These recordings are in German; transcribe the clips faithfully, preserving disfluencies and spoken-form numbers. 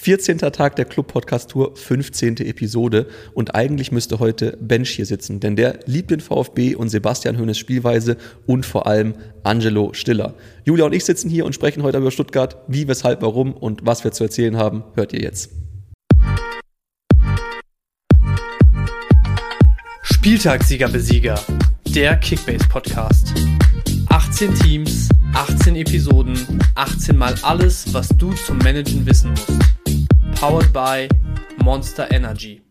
vierzehnter Tag der Club-Podcast-Tour, fünfzehnte Episode. Und eigentlich müsste heute Bench hier sitzen, denn der liebt den VfB und Sebastian Hoeneß Spielweise und vor allem Angelo Stiller. Julia und ich sitzen hier und sprechen heute über Stuttgart. Wie, weshalb, warum und was wir zu erzählen haben, hört ihr jetzt. Spieltagssieger-Besieger, der Kickbase-Podcast. achtzehn Teams, achtzehn Episoden, achtzehn Mal alles, was du zum Managen wissen musst. Powered by Monster Energy.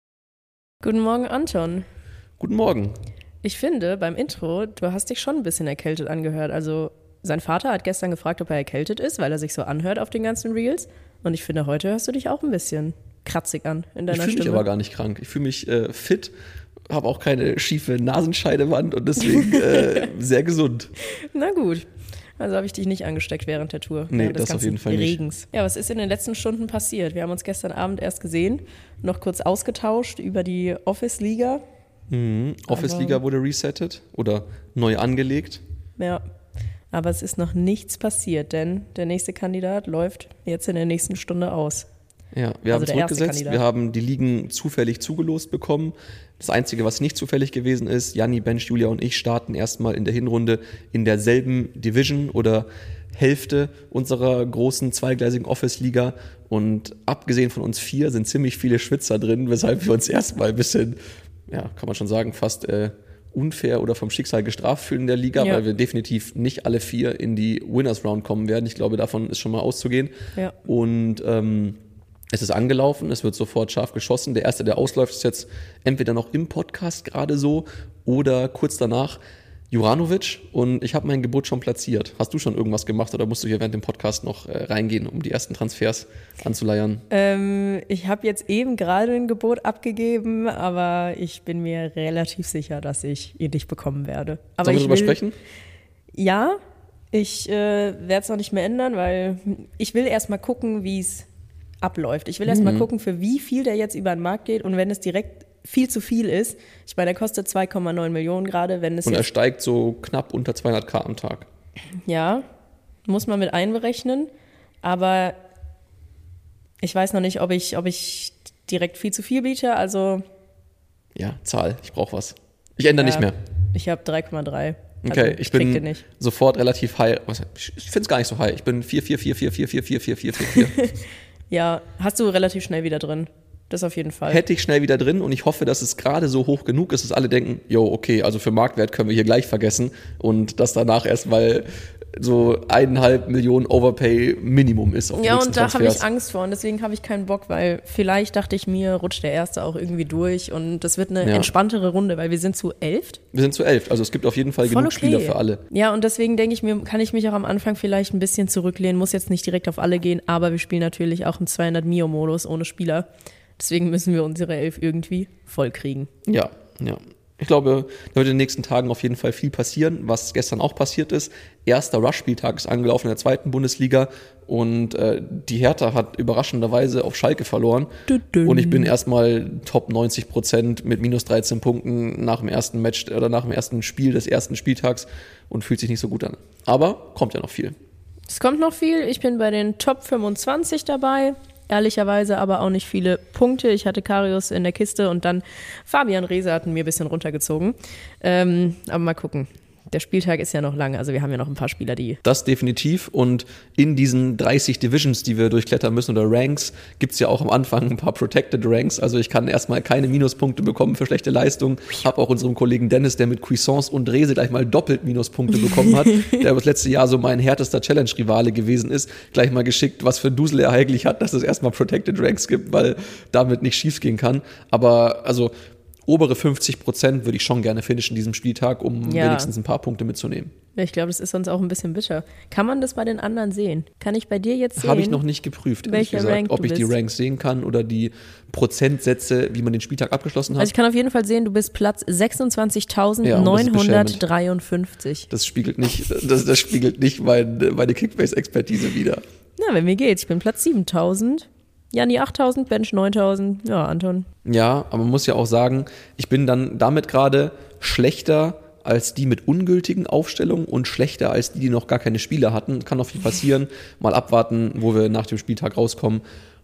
Guten Morgen, Anton. Guten Morgen. Ich finde, beim Intro, du hast dich schon ein bisschen erkältet angehört. Also, sein Vater hat gestern gefragt, ob er erkältet ist, weil er sich so anhört auf den ganzen Reels. Und ich finde, heute hörst du dich auch ein bisschen kratzig an in deiner Stimme. Ich fühle mich aber gar nicht krank. Ich fühle mich äh, fit, habe auch keine schiefe Nasenscheidewand und deswegen äh, sehr gesund. Na gut. Also habe ich dich nicht angesteckt während der Tour. Nee, während des das auf jeden Fall Regens. nicht. Ja, was ist in den letzten Stunden passiert? Wir haben uns gestern Abend erst gesehen, noch kurz ausgetauscht über die Office-Liga. Mhm. Office-Liga wurde resettet oder neu angelegt. Ja, aber es ist noch nichts passiert, denn der nächste Kandidat läuft jetzt in der nächsten Stunde aus. Ja, wir Also haben zurückgesetzt, wir haben die Ligen zufällig zugelost bekommen. Das Einzige, was nicht zufällig gewesen ist, Janni, Bench, Julia und ich starten erstmal in der Hinrunde in derselben Division oder Hälfte unserer großen zweigleisigen Office-Liga. Und abgesehen von uns vier sind ziemlich viele Schwitzer drin, weshalb wir uns erstmal ein bisschen, ja, kann man schon sagen, fast äh, unfair oder vom Schicksal gestraft fühlen in der Liga, ja. Weil wir definitiv nicht alle vier in die Winners Round kommen werden. Ich glaube, davon ist schon mal auszugehen. Ja. Und ähm, es ist angelaufen, es wird sofort scharf geschossen. Der Erste, der ausläuft, ist jetzt entweder noch im Podcast gerade so oder kurz danach Juranovic. Und ich habe mein Gebot schon platziert. Hast du schon irgendwas gemacht oder musst du hier während dem Podcast noch äh, reingehen, um die ersten Transfers anzuleiern? Ähm, ich habe jetzt eben gerade ein Gebot abgegeben, aber ich bin mir relativ sicher, dass ich ihn nicht bekommen werde. Aber Sollen wir ich darüber will, sprechen? Ja, ich äh, werde es noch nicht mehr ändern, weil ich will erst mal gucken, wie es abläuft. Ich will erst mal gucken, für wie viel der jetzt über den Markt geht und wenn es direkt viel zu viel ist, ich meine, der kostet zwei Komma neun Millionen gerade, wenn es und er jetzt, steigt so knapp unter zweihundert am Tag. Ja, muss man mit einberechnen, aber ich weiß noch nicht, ob ich, ob ich direkt viel zu viel biete, also ja, Zahl, ich brauche was. Ich ändere ja, nicht mehr. Ich habe drei Komma drei. Okay, also, ich, ich bin bin sofort relativ high. Ich finde es gar nicht so high. Ich bin vier vier vier vier vier vier vier vier vier vier vier. Ja, hast du relativ schnell wieder drin. Das auf jeden Fall. Hätte ich schnell wieder drin und ich hoffe, dass es gerade so hoch genug ist, dass alle denken, jo, okay, also für Marktwert können wir hier gleich vergessen und dass danach erstmal so eineinhalb Millionen Overpay Minimum ist auf die Ja, nächsten und da habe Transfers. ich Angst vor und deswegen habe ich keinen Bock, weil vielleicht dachte ich mir, rutscht der Erste auch irgendwie durch und das wird eine Ja. entspanntere Runde, weil wir sind zu elft. Wir sind zu elf, also es gibt auf jeden Fall Voll genug okay. Spieler für alle. Ja, und deswegen denke ich mir, kann ich mich auch am Anfang vielleicht ein bisschen zurücklehnen, muss jetzt nicht direkt auf alle gehen, aber wir spielen natürlich auch im zweihundert Mio-Modus ohne Spieler. Deswegen müssen wir unsere elf irgendwie voll kriegen. Ja, ja. Ich glaube, da wird in den nächsten Tagen auf jeden Fall viel passieren, was gestern auch passiert ist. Erster Rush-Spieltag ist angelaufen in der zweiten Bundesliga und äh, die Hertha hat überraschenderweise auf Schalke verloren. Dün. Und ich bin erstmal Top neunzig Prozent mit minus dreizehn Punkten nach dem ersten Match oder nach dem ersten Spiel des ersten Spieltags und fühlt sich nicht so gut an. Aber kommt ja noch viel. Es kommt noch viel. Ich bin bei den Top fünfundzwanzig dabei. Ehrlicherweise aber auch nicht viele Punkte. Ich hatte Karius in der Kiste und dann Fabian Reese hatten mir ein bisschen runtergezogen. Ähm, aber mal gucken. Der Spieltag ist ja noch lang, also wir haben ja noch ein paar Spieler, die... Das definitiv und in diesen dreißig Divisions, die wir durchklettern müssen oder Ranks, gibt es ja auch am Anfang ein paar Protected Ranks, also ich kann erstmal keine Minuspunkte bekommen für schlechte Leistung, habe auch unserem Kollegen Dennis, der mit Cuisance und Rese gleich mal doppelt Minuspunkte bekommen hat, der das letzte Jahr so mein härtester Challenge-Rivale gewesen ist, gleich mal geschickt, was für Dusel er eigentlich hat, dass es erstmal Protected Ranks gibt, weil damit nicht schief gehen kann, aber also obere fünfzig Prozent würde ich schon gerne finishen diesem Spieltag, um ja. wenigstens ein paar Punkte mitzunehmen. Ich glaube, das ist sonst auch ein bisschen bitter. Kann man das bei den anderen sehen? Kann ich bei dir jetzt sehen? Habe ich noch nicht geprüft, ehrlich gesagt, Rank ob ich die Ranks sehen kann oder die Prozentsätze, wie man den Spieltag abgeschlossen hat. Also ich kann auf jeden Fall sehen, du bist Platz sechsundzwanzigtausendneunhundertdreiundfünfzig. Ja, das spiegelt nicht, das, das spiegelt nicht mein, meine Kickbase-Expertise wider. Na, bei mir geht's. Ich bin Platz siebentausend. Janni achttausend, Bench neuntausend, ja, Anton. Ja, aber man muss ja auch sagen, ich bin dann damit gerade schlechter als die mit ungültigen Aufstellungen und schlechter als die, die noch gar keine Spiele hatten. Kann noch viel passieren. Mal abwarten, wo wir nach dem Spieltag rauskommen.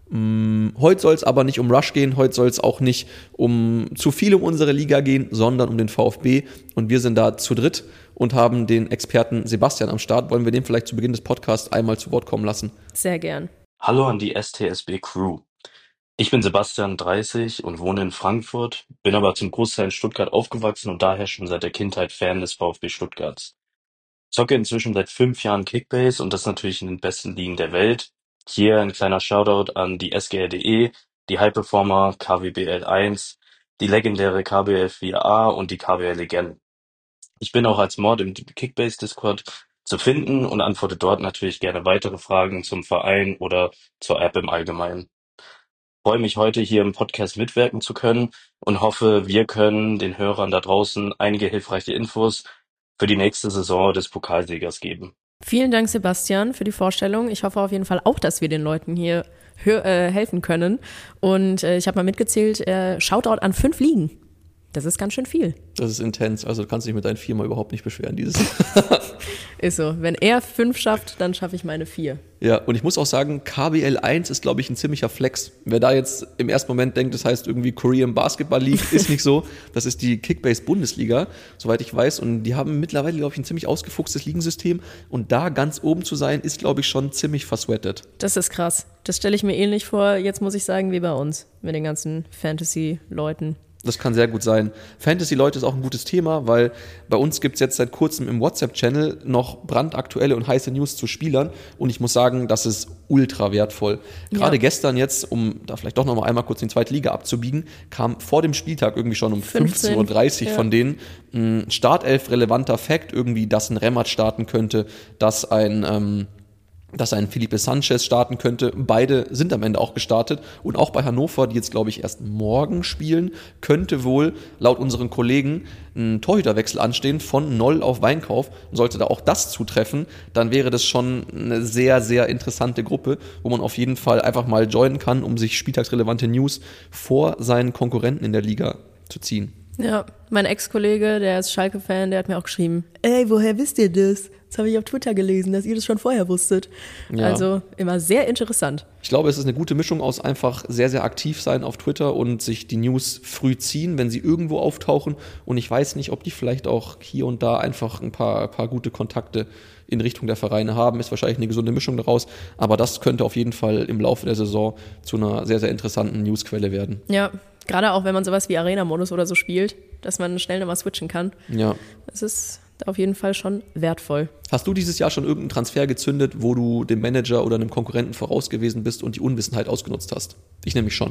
Mm, heute soll es aber nicht um Rush gehen, heute soll es auch nicht um zu viel um unsere Liga gehen, sondern um den VfB. Und wir sind da zu dritt und haben den Experten Sebastian am Start. Wollen wir den vielleicht zu Beginn des Podcasts einmal zu Wort kommen lassen? Sehr gern. Hallo an die S T S B-Crew. Ich bin Sebastian, dreißig und wohne in Frankfurt, bin aber zum Großteil in Stuttgart aufgewachsen und daher schon seit der Kindheit Fan des VfB Stuttgarts. Zocke inzwischen seit fünf Jahren Kickbase und das natürlich in den besten Ligen der Welt. Hier ein kleiner Shoutout an die S G R punkt D E, die High Performer K W B L eins, die legendäre K B L vier A und die K B L Legenden. Ich bin auch als Mod im Kickbase-Discord zu finden und antworte dort natürlich gerne weitere Fragen zum Verein oder zur App im Allgemeinen. Ich freue mich heute hier im Podcast mitwirken zu können und hoffe, wir können den Hörern da draußen einige hilfreiche Infos für die nächste Saison des Pokalsiegers geben. Vielen Dank, Sebastian, für die Vorstellung. Ich hoffe auf jeden Fall auch, dass wir den Leuten hier hör- äh, helfen können. Und äh, ich habe mal mitgezählt, äh, Shoutout an fünf Ligen. Das ist ganz schön viel. Das ist intens, also du kannst dich mit deinen Viermal überhaupt nicht beschweren dieses Jahr. Ist so. Wenn er fünf schafft, dann schaffe ich meine vier. Ja, und ich muss auch sagen, K B L eins ist, glaube ich, ein ziemlicher Flex. Wer da jetzt im ersten Moment denkt, das heißt irgendwie Korean Basketball League, ist nicht so. Das ist die Kickbase-Bundesliga, soweit ich weiß. Und die haben mittlerweile, glaube ich, ein ziemlich ausgefuchstes Ligensystem. Und da ganz oben zu sein, ist, glaube ich, schon ziemlich versweatet. Das ist krass. Das stelle ich mir ähnlich vor, jetzt muss ich sagen, wie bei uns, mit den ganzen Fantasy-Leuten. Das kann sehr gut sein. Fantasy-Leute ist auch ein gutes Thema, weil bei uns gibt es jetzt seit kurzem im WhatsApp-Channel noch brandaktuelle und heiße News zu Spielern. Und ich muss sagen, das ist ultra wertvoll. Gerade Ja. gestern jetzt, um da vielleicht doch noch mal einmal kurz in die zweite Liga abzubiegen, kam vor dem Spieltag irgendwie schon um fünfzehn Uhr dreißig ja. von denen ein Startelf-relevanter Fact, irgendwie, dass ein Remat starten könnte, dass ein... Ähm, dass ein Felipe Sanchez starten könnte. Beide sind am Ende auch gestartet. Und auch bei Hannover, die jetzt, glaube ich, erst morgen spielen, könnte wohl laut unseren Kollegen ein Torhüterwechsel anstehen von Noll auf Weinkauf. Und sollte da auch das zutreffen, dann wäre das schon eine sehr, sehr interessante Gruppe, wo man auf jeden Fall einfach mal joinen kann, um sich spieltagsrelevante News vor seinen Konkurrenten in der Liga zu ziehen. Ja, mein Ex-Kollege, der ist Schalke-Fan, der hat mir auch geschrieben, ey, woher wisst ihr das? Das habe ich auf Twitter gelesen, dass ihr das schon vorher wusstet. Ja. Also immer sehr interessant. Ich glaube, es ist eine gute Mischung aus einfach sehr, sehr aktiv sein auf Twitter und sich die News früh ziehen, wenn sie irgendwo auftauchen. Und ich weiß nicht, ob die vielleicht auch hier und da einfach ein paar, paar gute Kontakte in Richtung der Vereine haben. Ist wahrscheinlich eine gesunde Mischung daraus. Aber das könnte auf jeden Fall im Laufe der Saison zu einer sehr, sehr interessanten Newsquelle werden. Ja, gerade auch, wenn man sowas wie Arena-Modus oder so spielt, dass man schnell nochmal switchen kann. Ja. Das ist auf jeden Fall schon wertvoll. Hast du dieses Jahr schon irgendeinen Transfer gezündet, wo du dem Manager oder einem Konkurrenten voraus gewesen bist und die Unwissenheit ausgenutzt hast? Ich nämlich schon.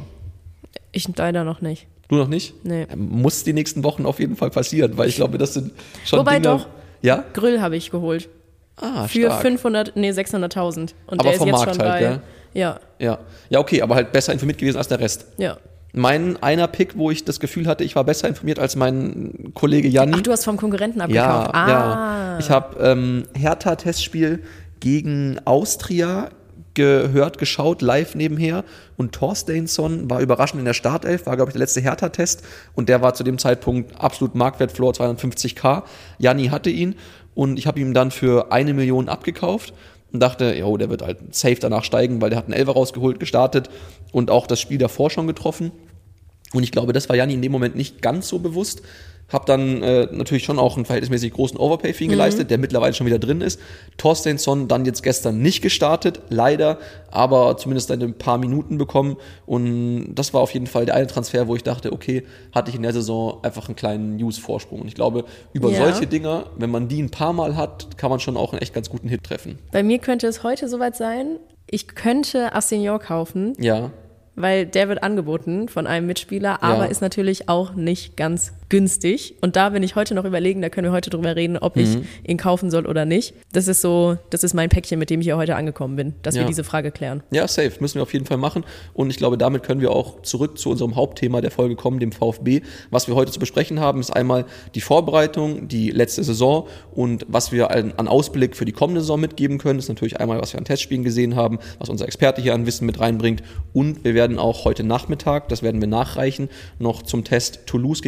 Ich leider noch nicht. Du noch nicht? Nee. Muss die nächsten Wochen auf jeden Fall passieren, weil ich glaube, das sind schon Wobei Dinge... doch. Ja? Grill habe ich geholt. Ah, Für stark. fünfhundert, nee, sechshunderttausend. Und Aber der ist vom jetzt Markt schon halt, bei, gell? Ja, Ja. Ja, okay, aber halt besser informiert gewesen als der Rest. ja. Mein einer Pick, wo ich das Gefühl hatte, ich war besser informiert als mein Kollege Janni. Ach, du hast vom Konkurrenten ja, abgekauft. ah. ja. Ich habe ähm, Hertha-Testspiel gegen Austria gehört, geschaut, live nebenher. Und Thorsteinsson war überraschend in der Startelf, war, glaube ich, der letzte Hertha-Test. Und der war zu dem Zeitpunkt absolut Marktwertfloor, zweihundertfünfzig K. Janni hatte ihn und ich habe ihm dann für eine Million abgekauft. Und dachte, jo, der wird halt safe danach steigen, weil der hat einen Elfer rausgeholt, gestartet und auch das Spiel davor schon getroffen. Und ich glaube, das war Janni in dem Moment nicht ganz so bewusst. Hab dann äh, natürlich schon auch einen verhältnismäßig großen Overpay für ihn geleistet, der mittlerweile schon wieder drin ist. Thorsteinsson dann jetzt gestern nicht gestartet, leider, aber zumindest ein paar Minuten bekommen. Und das war auf jeden Fall der eine Transfer, wo ich dachte, okay, hatte ich in der Saison einfach einen kleinen News-Vorsprung. Und ich glaube, über Ja. solche Dinger, wenn man die ein paar Mal hat, kann man schon auch einen echt ganz guten Hit treffen. Bei mir könnte es heute soweit sein, ich könnte Assignor kaufen, Ja. weil der wird angeboten von einem Mitspieler, aber Ja. ist natürlich auch nicht ganz günstig. Und da bin ich heute noch überlegen, da können wir heute drüber reden, ob ich ihn kaufen soll oder nicht. Das ist so, das ist mein Päckchen, mit dem ich hier heute angekommen bin, dass Ja. wir diese Frage klären. Ja, safe. Müssen wir auf jeden Fall machen. Und ich glaube, damit können wir auch zurück zu unserem Hauptthema der Folge kommen, dem VfB. Was wir heute zu besprechen haben, ist einmal die Vorbereitung, die letzte Saison und was wir an, an Ausblick für die kommende Saison mitgeben können. Das ist natürlich einmal, was wir an Testspielen gesehen haben, was unser Experte hier an Wissen mit reinbringt. Und wir werden auch heute Nachmittag, das werden wir nachreichen, noch zum Test Toulouse gegen den VfB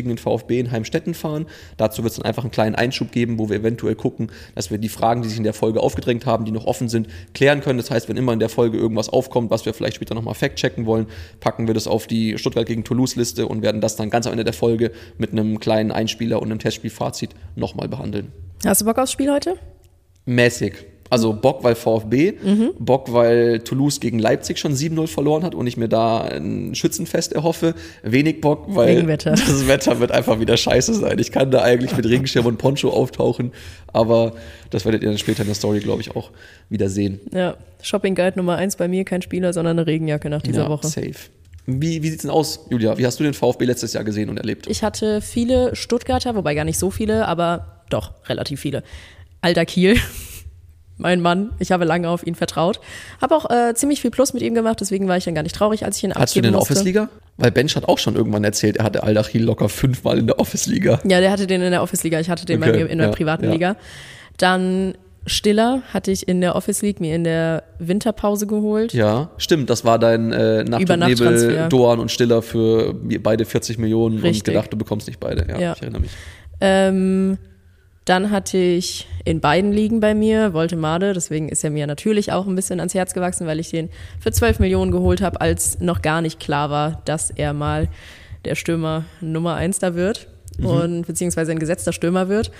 VfB in Heimstetten fahren. Dazu wird es dann einfach einen kleinen Einschub geben, wo wir eventuell gucken, dass wir die Fragen, die sich in der Folge aufgedrängt haben, die noch offen sind, klären können. Das heißt, wenn immer in der Folge irgendwas aufkommt, was wir vielleicht später nochmal fact-checken wollen, packen wir das auf die Stuttgart gegen Toulouse-Liste und werden das dann ganz am Ende der Folge mit einem kleinen Einspieler und einem Testspielfazit nochmal behandeln. Hast du Bock aufs Spiel heute? Mäßig. Also Bock, weil VfB, mhm. Bock, weil Toulouse gegen Leipzig schon sieben null verloren hat und ich mir da ein Schützenfest erhoffe. Wenig Bock, weil Regenwetter. Das Wetter wird einfach wieder scheiße sein. Ich kann da eigentlich mit Regenschirm und Poncho auftauchen, aber das werdet ihr dann später in der Story, glaube ich, auch wieder sehen. Ja, Shopping Guide Nummer eins bei mir, kein Spieler, sondern eine Regenjacke nach dieser ja, Woche. Safe. Wie, wie sieht's denn aus, Julia? Wie hast du den VfB letztes Jahr gesehen und erlebt? Ich hatte viele Stuttgarter, wobei gar nicht so viele, aber doch, relativ viele. Alter Kiel. Mein Mann, ich habe lange auf ihn vertraut. Habe auch äh, ziemlich viel Plus mit ihm gemacht, deswegen war ich dann gar nicht traurig, als ich ihn abgeben musste. Hattest du den in der Office-Liga? Weil Bench hat auch schon irgendwann erzählt, er hatte Aldachil locker fünfmal in der Office-Liga. Ja, der hatte den in der Office-Liga, ich hatte den okay, bei mir in der ja, privaten ja. Liga. Dann Stiller hatte ich in der Office League mir in der Winterpause geholt. Ja, stimmt, das war dein äh, Nacht- und Nebel, Doan und Stiller für beide vierzig Millionen Richtig. Und gedacht, du bekommst nicht beide. Ja, ja. ich erinnere mich. Ähm, Dann hatte ich in beiden Ligen bei mir Woltemade, deswegen ist er mir natürlich auch ein bisschen ans Herz gewachsen, weil ich den für zwölf Millionen geholt habe, als noch gar nicht klar war, dass er mal der Stürmer Nummer eins da wird mhm. und beziehungsweise ein gesetzter Stürmer wird.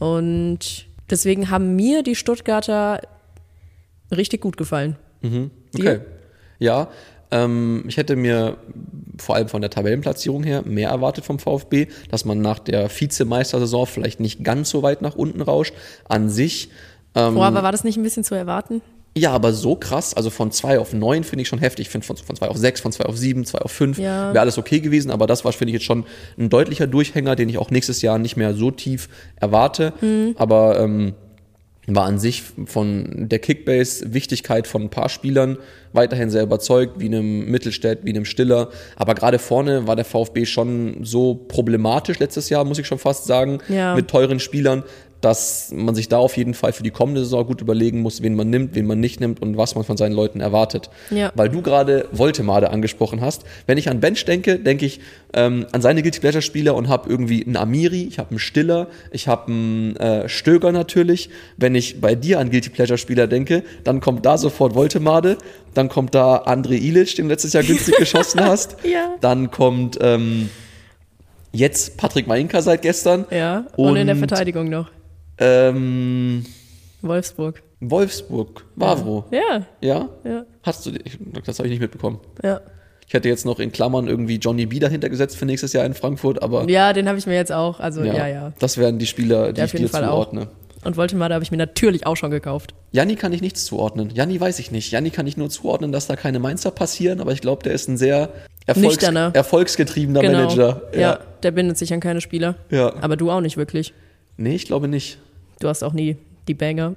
Und deswegen haben mir die Stuttgarter richtig gut gefallen. Mhm. Okay. Ja, ähm, ich hätte mir vor allem von der Tabellenplatzierung her mehr erwartet vom VfB, dass man nach der Vizemeistersaison vielleicht nicht ganz so weit nach unten rauscht. An sich. Ähm, Boah, aber war das nicht ein bisschen zu erwarten? Ja, aber so krass, also von zwei auf neun finde ich schon heftig. Ich finde von, von zwei auf sechs, von zwei auf sieben, zwei auf fünf ja. wäre alles okay gewesen, aber das war, finde ich, jetzt schon ein deutlicher Durchhänger, den ich auch nächstes Jahr nicht mehr so tief erwarte. Mhm. Aber ähm, war an sich von der Kickbase-Wichtigkeit von ein paar Spielern weiterhin sehr überzeugt, wie einem Mittelstädt, wie einem Stiller. Aber gerade vorne war der VfB schon so problematisch letztes Jahr, muss ich schon fast sagen, ja. mit teuren Spielern, dass man sich da auf jeden Fall für die kommende Saison gut überlegen muss, wen man nimmt, wen man nicht nimmt und was man von seinen Leuten erwartet. Ja. Weil du gerade Woltemade angesprochen hast. Wenn ich an Bench denke, denke ich ähm, an seine Guilty Pleasure Spieler und habe irgendwie einen Amiri, ich habe einen Stiller, ich habe einen äh, Stöger natürlich. Wenn ich bei dir an Guilty Pleasure Spieler denke, dann kommt da sofort Woltemade, dann kommt da André Ilic, den du letztes Jahr günstig geschossen hast. Ja. Dann kommt ähm, jetzt Patrick Mainka seit gestern. Ja, und, und in der Verteidigung noch. Ähm, Wolfsburg. Wolfsburg. Wavro. Ja. Ja? Ja. Hast du, das habe ich nicht mitbekommen. Ja. Ich hätte jetzt noch in Klammern irgendwie Johnny B dahinter gesetzt für nächstes Jahr in Frankfurt, aber. Ja, den habe ich mir jetzt auch, also ja, ja. ja. Das wären die Spieler, die ja, ich dir zuordne. Auch. Und Woltemade habe ich mir natürlich auch schon gekauft. Janni kann ich nichts zuordnen. Janni weiß ich nicht. Janni kann ich nur zuordnen, dass da keine Mainzer passieren, aber ich glaube, der ist ein sehr Erfolgs- erfolgsgetriebener genau. Manager. Ja. ja, der bindet sich an keine Spieler. Ja. Aber du auch nicht wirklich. Nee, ich glaube nicht. Du hast auch nie die Banger.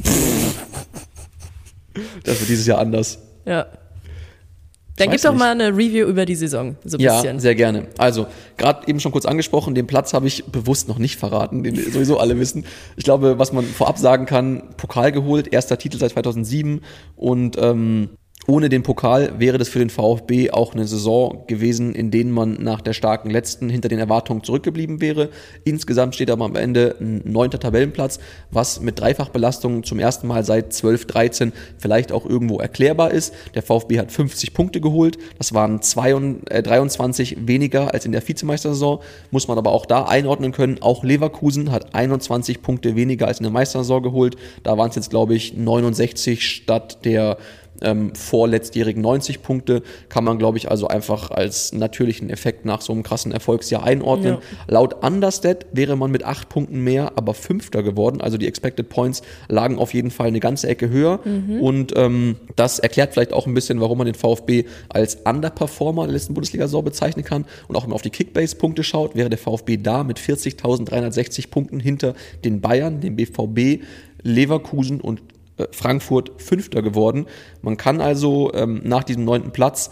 Das wird dieses Jahr anders. Ja. Dann gib doch nicht. Mal eine Review über die Saison. So ein ja, bisschen. Sehr gerne. Also, gerade eben schon kurz angesprochen, den Platz habe ich bewusst noch nicht verraten, den sowieso alle wissen. Ich glaube, was man vorab sagen kann, Pokal geholt, erster Titel seit zweitausendsieben und ähm, ohne den Pokal wäre das für den VfB auch eine Saison gewesen, in denen man nach der starken letzten hinter den Erwartungen zurückgeblieben wäre. Insgesamt steht aber am Ende ein neunter Tabellenplatz, was mit Dreifachbelastung zum ersten Mal seit zwölf, dreizehn vielleicht auch irgendwo erklärbar ist. Der VfB hat fünfzig Punkte geholt, das waren dreiundzwanzig weniger als in der Vizemeistersaison, muss man aber auch da einordnen können. Auch Leverkusen hat einundzwanzig Punkte weniger als in der Meistersaison geholt, da waren es jetzt glaube ich neunundsechzig statt der Ähm, vorletztjährigen neunzig Punkte, kann man, glaube ich, also einfach als natürlichen Effekt nach so einem krassen Erfolgsjahr einordnen. Ja. Laut Understat wäre man mit acht Punkten mehr, aber Fünfter geworden, also die Expected Points lagen auf jeden Fall eine ganze Ecke höher mhm. und ähm, das erklärt vielleicht auch ein bisschen, warum man den VfB als Underperformer der letzten Bundesliga-Saison bezeichnen kann und auch wenn man auf die Kickbase-Punkte schaut, wäre der VfB da mit vierzigtausenddreihundertsechzig Punkten hinter den Bayern, dem B V B, Leverkusen und Frankfurt Fünfter geworden. Man kann also ähm, nach diesem neunten Platz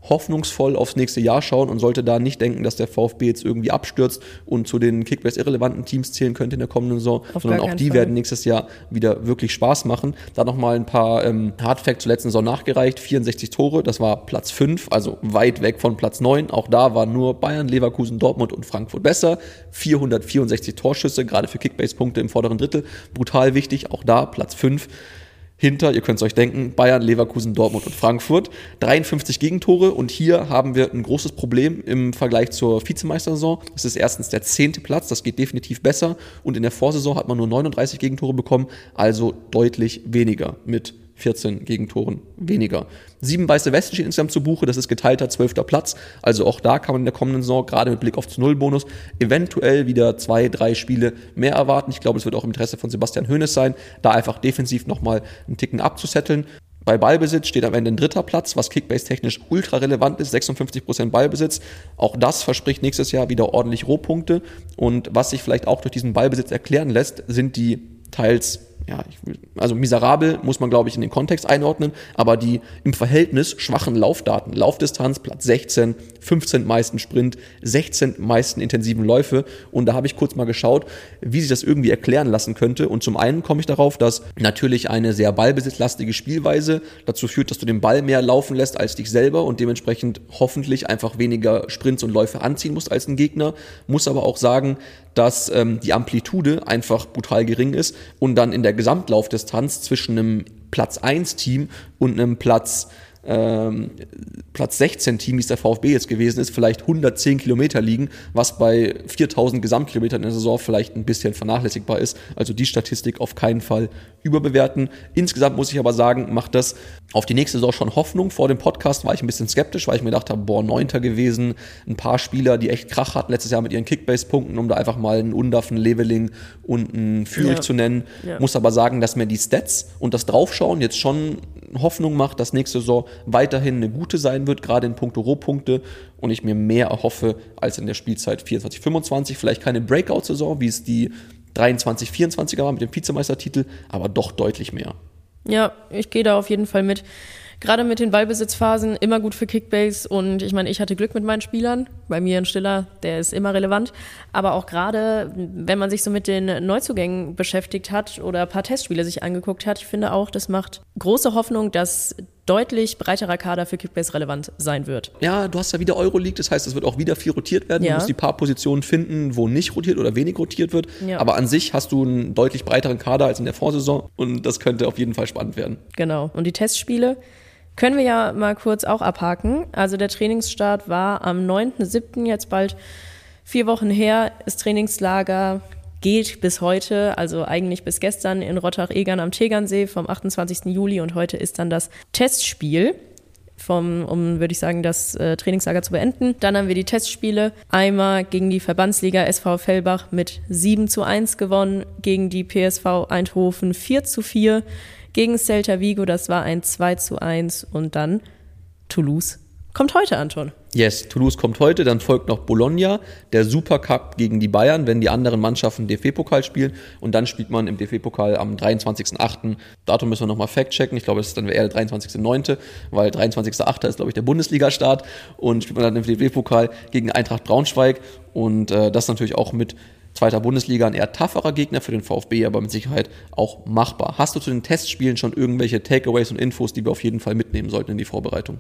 hoffnungsvoll aufs nächste Jahr schauen und sollte da nicht denken, dass der VfB jetzt irgendwie abstürzt und zu den Kickbase-irrelevanten Teams zählen könnte in der kommenden Saison, Auf sondern gar auch keinen die Fall. werden nächstes Jahr wieder wirklich Spaß machen. Da nochmal ein paar ähm, Hardfacts zur letzten Saison nachgereicht. vierundsechzig Tore, das war Platz fünf, also weit weg von Platz neun. Auch da waren nur Bayern, Leverkusen, Dortmund und Frankfurt besser. vierhundertvierundsechzig Torschüsse, gerade für Kickbase-Punkte im vorderen Drittel. Brutal wichtig, auch da Platz fünf. Hinter, ihr könnt es euch denken, Bayern, Leverkusen, Dortmund und Frankfurt. dreiundfünfzig Gegentore und hier haben wir ein großes Problem im Vergleich zur Vizemeistersaison. Das ist erstens der zehnte Platz, das geht definitiv besser und in der Vorsaison hat man nur neununddreißig Gegentore bekommen, also deutlich weniger mit vierzehn Gegentoren weniger. Sieben weiße Westen stehen insgesamt zu Buche, das ist geteilter zwölfter Platz. Also auch da kann man in der kommenden Saison, gerade mit Blick auf zu Null-Bonus, eventuell wieder zwei, drei Spiele mehr erwarten. Ich glaube, es wird auch im Interesse von Sebastian Hoeneß sein, da einfach defensiv nochmal einen Ticken abzusetteln. Bei Ballbesitz steht am Ende ein dritter Platz, was Kickbase-technisch ultra relevant ist, sechsundfünfzig Prozent Ballbesitz. Auch das verspricht nächstes Jahr wieder ordentlich Rohpunkte. Und was sich vielleicht auch durch diesen Ballbesitz erklären lässt, sind die teils, ja, ich will, also miserabel muss man, glaube ich, in den Kontext einordnen, aber die im Verhältnis schwachen Laufdaten, Laufdistanz, Platz sechzehn, fünfzehn meisten Sprint, sechzehn meisten intensiven Läufe und da habe ich kurz mal geschaut, wie sich das irgendwie erklären lassen könnte und zum einen komme ich darauf, dass natürlich eine sehr ballbesitzlastige Spielweise dazu führt, dass du den Ball mehr laufen lässt als dich selber und dementsprechend hoffentlich einfach weniger Sprints und Läufe anziehen musst als ein Gegner, muss aber auch sagen, dass ähm, die Amplitude einfach brutal gering ist und dann in der Gesamtlaufdistanz zwischen einem Platz eins Team und einem Platz ähm, Platz sechzehn Team, wie es der VfB jetzt gewesen ist, vielleicht hundertzehn Kilometer liegen, was bei viertausend Gesamtkilometern in der Saison vielleicht ein bisschen vernachlässigbar ist. Also die Statistik auf keinen Fall überbewerten. Insgesamt muss ich aber sagen, macht das auf die nächste Saison schon Hoffnung. Vor dem Podcast war ich ein bisschen skeptisch, weil ich mir gedacht habe, boah, Neunter gewesen, ein paar Spieler, die echt Krach hatten letztes Jahr mit ihren Kickbase-Punkten, um da einfach mal einen Undaf, einen Leveling und einen Führig Ja. zu nennen. Ja. Muss aber sagen, dass mir die Stats und das Draufschauen jetzt schon Hoffnung macht, dass nächste Saison weiterhin eine gute sein wird, gerade in puncto Rohpunkte und ich mir mehr erhoffe als in der Spielzeit vierundzwanzig fünfundzwanzig. Vielleicht keine Breakout-Saison, wie es die dreiundzwanzig vierundzwanziger war mit dem Vizemeistertitel, aber doch deutlich mehr. Ja, ich gehe da auf jeden Fall mit. Gerade mit den Ballbesitzphasen immer gut für Kickbase und ich meine, ich hatte Glück mit meinen Spielern. Bei mir ein Stiller, der ist immer relevant. Aber auch gerade, wenn man sich so mit den Neuzugängen beschäftigt hat oder ein paar Testspiele sich angeguckt hat, ich finde auch, das macht große Hoffnung, dass deutlich breiterer Kader für Kickbase relevant sein wird. Ja, du hast ja wieder Euroleague, das heißt, es wird auch wieder viel rotiert werden. Ja. Du musst die paar Positionen finden, wo nicht rotiert oder wenig rotiert wird. Ja. Aber an sich hast du einen deutlich breiteren Kader als in der Vorsaison und das könnte auf jeden Fall spannend werden. Genau. Und die Testspiele können wir ja mal kurz auch abhaken. Also der Trainingsstart war am neunten siebten, jetzt bald vier Wochen her. Das Trainingslager geht bis heute, also eigentlich bis gestern in Rottach-Egern am Tegernsee vom achtundzwanzigsten Juli und heute ist dann das Testspiel, vom, um, würde ich sagen, das äh, Trainingslager zu beenden. Dann haben wir die Testspiele. Einmal gegen die Verbandsliga S V Fellbach mit sieben zu eins gewonnen, gegen die P S V Eindhoven vier zu vier, gegen Celta Vigo, das war ein zwei zu eins und dann Toulouse kommt heute, Anton. Yes, Toulouse kommt heute, dann folgt noch Bologna, der Supercup gegen die Bayern, wenn die anderen Mannschaften D F B-Pokal spielen und dann spielt man im D F B-Pokal am dreiundzwanzigsten achten Datum müssen wir nochmal fact-checken, ich glaube, es ist dann eher der dreiundzwanzigsten neunten weil dreiundzwanzigsten achten ist, glaube ich, der Bundesliga-Start und spielt man dann im D F B-Pokal gegen Eintracht Braunschweig und äh, das natürlich auch mit zweiter Bundesliga, ein eher tougherer Gegner für den VfB, aber mit Sicherheit auch machbar. Hast du zu den Testspielen schon irgendwelche Takeaways und Infos, die wir auf jeden Fall mitnehmen sollten in die Vorbereitung?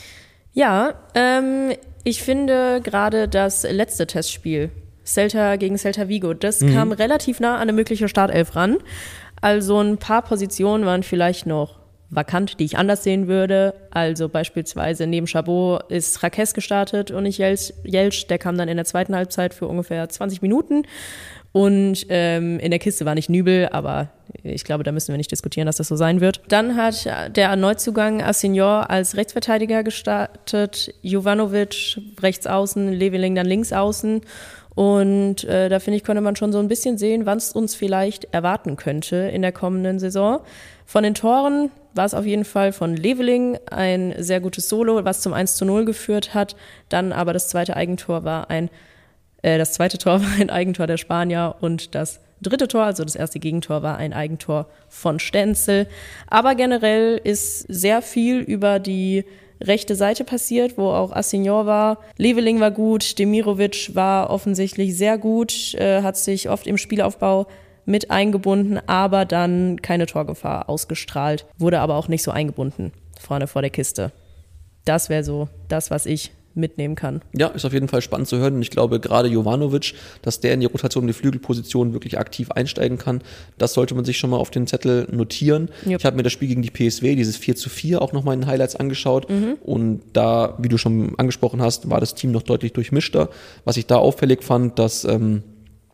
Ja, ähm, ich finde gerade das letzte Testspiel, Celta gegen Celta Vigo, das mhm. kam relativ nah an eine mögliche Startelf ran. Also ein paar Positionen waren vielleicht noch vakant, die ich anders sehen würde. Also beispielsweise neben Chabot ist Rakes gestartet und nicht Jelsch, Jelsch. Der kam dann in der zweiten Halbzeit für ungefähr zwanzig Minuten. Und ähm, in der Kiste war nicht Nübel, aber ich glaube, da müssen wir nicht diskutieren, dass das so sein wird. Dann hat der Neuzugang Assignor als Rechtsverteidiger gestartet, Jovanovic rechts außen, Leveling dann links außen. Und äh, da finde ich, konnte man schon so ein bisschen sehen, was uns vielleicht erwarten könnte in der kommenden Saison. Von den Toren war es auf jeden Fall von Leveling ein sehr gutes Solo, was zum eins zu null geführt hat. Dann aber das zweite Eigentor war ein äh, das zweite Tor war ein Eigentor der Spanier und das dritte Tor, also das erste Gegentor, war ein Eigentor von Stenzel. Aber generell ist sehr viel über die rechte Seite passiert, wo auch Assignor war. Leveling war gut, Demirovic war offensichtlich sehr gut, äh, hat sich oft im Spielaufbau mit eingebunden, aber dann keine Torgefahr ausgestrahlt, wurde aber auch nicht so eingebunden vorne vor der Kiste. Das wäre so das, was ich mitnehmen kann. Ja, ist auf jeden Fall spannend zu hören und ich glaube gerade Jovanovic, dass der in die Rotation, in die Flügelposition wirklich aktiv einsteigen kann, das sollte man sich schon mal auf den Zettel notieren. Yep. Ich habe mir das Spiel gegen die P S V, dieses vier zu vier, auch nochmal in den Highlights angeschaut mhm. und da, wie du schon angesprochen hast, war das Team noch deutlich durchmischter. Was ich da auffällig fand, dass ähm,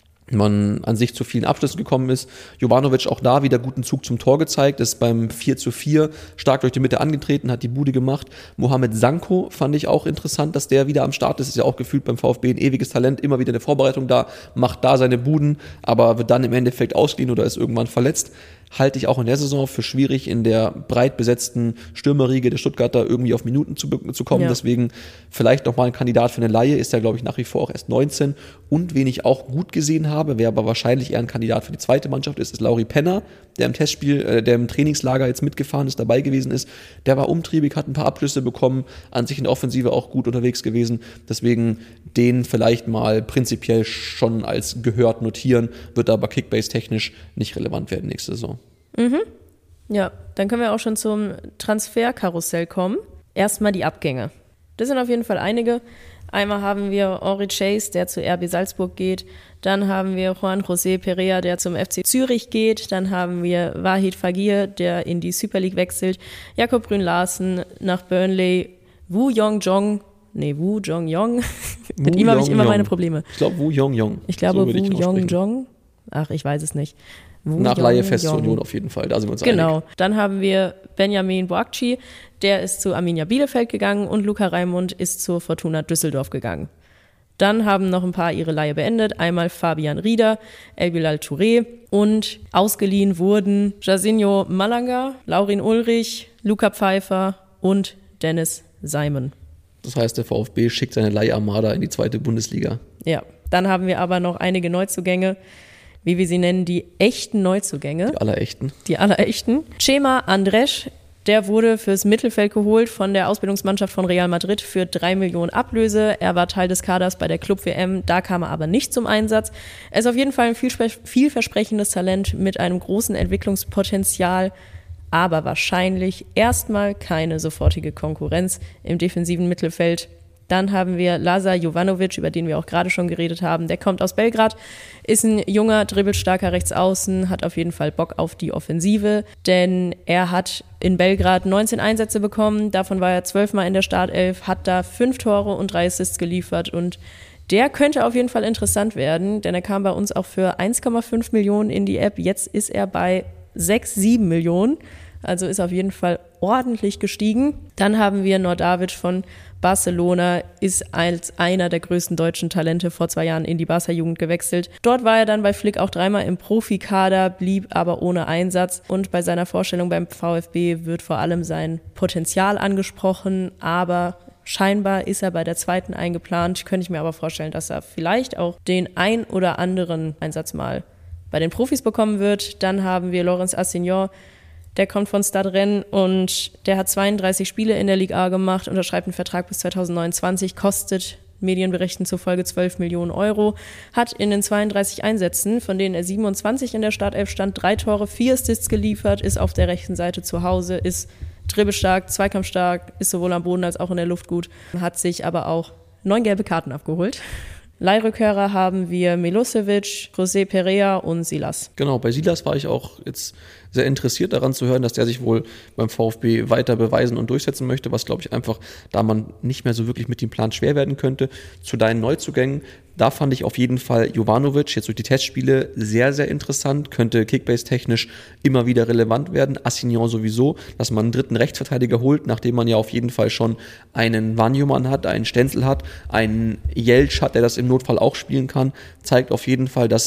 man an sich zu vielen Abschlüssen gekommen ist. Jovanovic auch da wieder guten Zug zum Tor gezeigt, ist beim vier zu vier stark durch die Mitte angetreten, hat die Bude gemacht. Mohamed Sanko fand ich auch interessant, dass der wieder am Start ist, ist ja auch gefühlt beim VfB ein ewiges Talent, immer wieder eine Vorbereitung da, macht da seine Buden, aber wird dann im Endeffekt ausgeliehen oder ist irgendwann verletzt. Halte ich auch in der Saison für schwierig, in der breit besetzten Stürmerriege der Stuttgarter irgendwie auf Minuten zu, zu kommen. Ja. Deswegen vielleicht nochmal ein Kandidat für eine Leihe, ist ja, glaube ich, nach wie vor auch erst neunzehn. Und wen ich auch gut gesehen habe, wer aber wahrscheinlich eher ein Kandidat für die zweite Mannschaft ist, ist Lauri Penner, der im Testspiel, äh, der im Trainingslager jetzt mitgefahren ist, dabei gewesen ist. Der war umtriebig, hat ein paar Abschlüsse bekommen, an sich in der Offensive auch gut unterwegs gewesen. Deswegen den vielleicht mal prinzipiell schon als gehört notieren, wird aber Kickbase-technisch nicht relevant werden nächste Saison. Mhm. Ja, dann können wir auch schon zum Transferkarussell kommen. Erstmal die Abgänge. Das sind auf jeden Fall einige. Einmal haben wir Henri Chase, der zu R B Salzburg geht. Dann haben wir Juan José Perea, der zum F C Zürich geht. Dann haben wir Wahid Fagir, der in die Super League wechselt. Jakob Brünn-Larsen nach Burnley. Wu Yong-Jong, nee, Wu Jong-Jong. Mit ihm habe ich immer meine Probleme. Ich glaube Wu Yong-Jong. Ich glaube so Wu Yong-Jong. Ach, ich weiß es nicht. Wu Nach Leihe fest zur Union auf jeden Fall, da sind wir uns genau. einig. Genau, dann haben wir Benjamin Boakci, der ist zu Arminia Bielefeld gegangen und Luca Raimund ist zur Fortuna Düsseldorf gegangen. Dann haben noch ein paar ihre Leihe beendet, einmal Fabian Rieder, El Bilal Touré und ausgeliehen wurden Jairzinho Malanga, Laurin Ulrich, Luca Pfeiffer und Dennis Simon. Das heißt, der VfB schickt seine Leiharmada in die zweite Bundesliga. Ja, dann haben wir aber noch einige Neuzugänge, wie wir sie nennen, die echten Neuzugänge. Die allerechten. Die allerechten. Chema Andres, der wurde fürs Mittelfeld geholt von der Ausbildungsmannschaft von Real Madrid für drei Millionen Ablöse. Er war Teil des Kaders bei der Club-W M, da kam er aber nicht zum Einsatz. Er ist auf jeden Fall ein vielversprechendes Talent mit einem großen Entwicklungspotenzial, aber wahrscheinlich erstmal keine sofortige Konkurrenz im defensiven Mittelfeld. Dann haben wir Lazar Jovanovic, über den wir auch gerade schon geredet haben. Der kommt aus Belgrad, ist ein junger, dribbelstarker Rechtsaußen, hat auf jeden Fall Bock auf die Offensive, denn er hat in Belgrad neunzehn Einsätze bekommen, davon war er zwölfmal in der Startelf, hat da fünf Tore und drei Assists geliefert und der könnte auf jeden Fall interessant werden, denn er kam bei uns auch für eins Komma fünf Millionen in die App, jetzt ist er bei sechs, sieben Millionen, also ist auf jeden Fall ordentlich gestiegen. Dann haben wir Nordavic von Barcelona, ist als einer der größten deutschen Talente vor zwei Jahren in die Barca-Jugend gewechselt. Dort war er dann bei Flick auch dreimal im Profikader, blieb aber ohne Einsatz. Und bei seiner Vorstellung beim VfB wird vor allem sein Potenzial angesprochen, aber scheinbar ist er bei der zweiten eingeplant. Könnte ich mir aber vorstellen, dass er vielleicht auch den ein oder anderen Einsatz mal bei den Profis bekommen wird. Dann haben wir Lorenz Assignor, der kommt von Stade Rennes und der hat zweiunddreißig Spiele in der Ligue A gemacht, unterschreibt einen Vertrag bis zweitausendneunundzwanzig, kostet Medienberichten zufolge zwölf Millionen Euro, hat in den zweiunddreißig Einsätzen, von denen er siebenundzwanzig in der Startelf stand, drei Tore, vier Assists geliefert, ist auf der rechten Seite zu Hause, ist dribbelstark, zweikampfstark, ist sowohl am Boden als auch in der Luft gut, hat sich aber auch neun gelbe Karten abgeholt. Leihrückkehrer haben wir Milosevic, José Perea und Silas. Genau, bei Silas war ich auch jetzt sehr interessiert daran zu hören, dass der sich wohl beim VfB weiter beweisen und durchsetzen möchte, was glaube ich einfach, da man nicht mehr so wirklich mit dem Plan schwer werden könnte. Zu deinen Neuzugängen, da fand ich auf jeden Fall Jovanovic jetzt durch die Testspiele sehr, sehr interessant, könnte Kickbase-technisch immer wieder relevant werden. Assignor sowieso, dass man einen dritten Rechtsverteidiger holt, nachdem man ja auf jeden Fall schon einen Vanjuman hat, einen Stenzel hat, einen Jeltsch hat, der das im Notfall auch spielen kann, zeigt auf jeden Fall, dass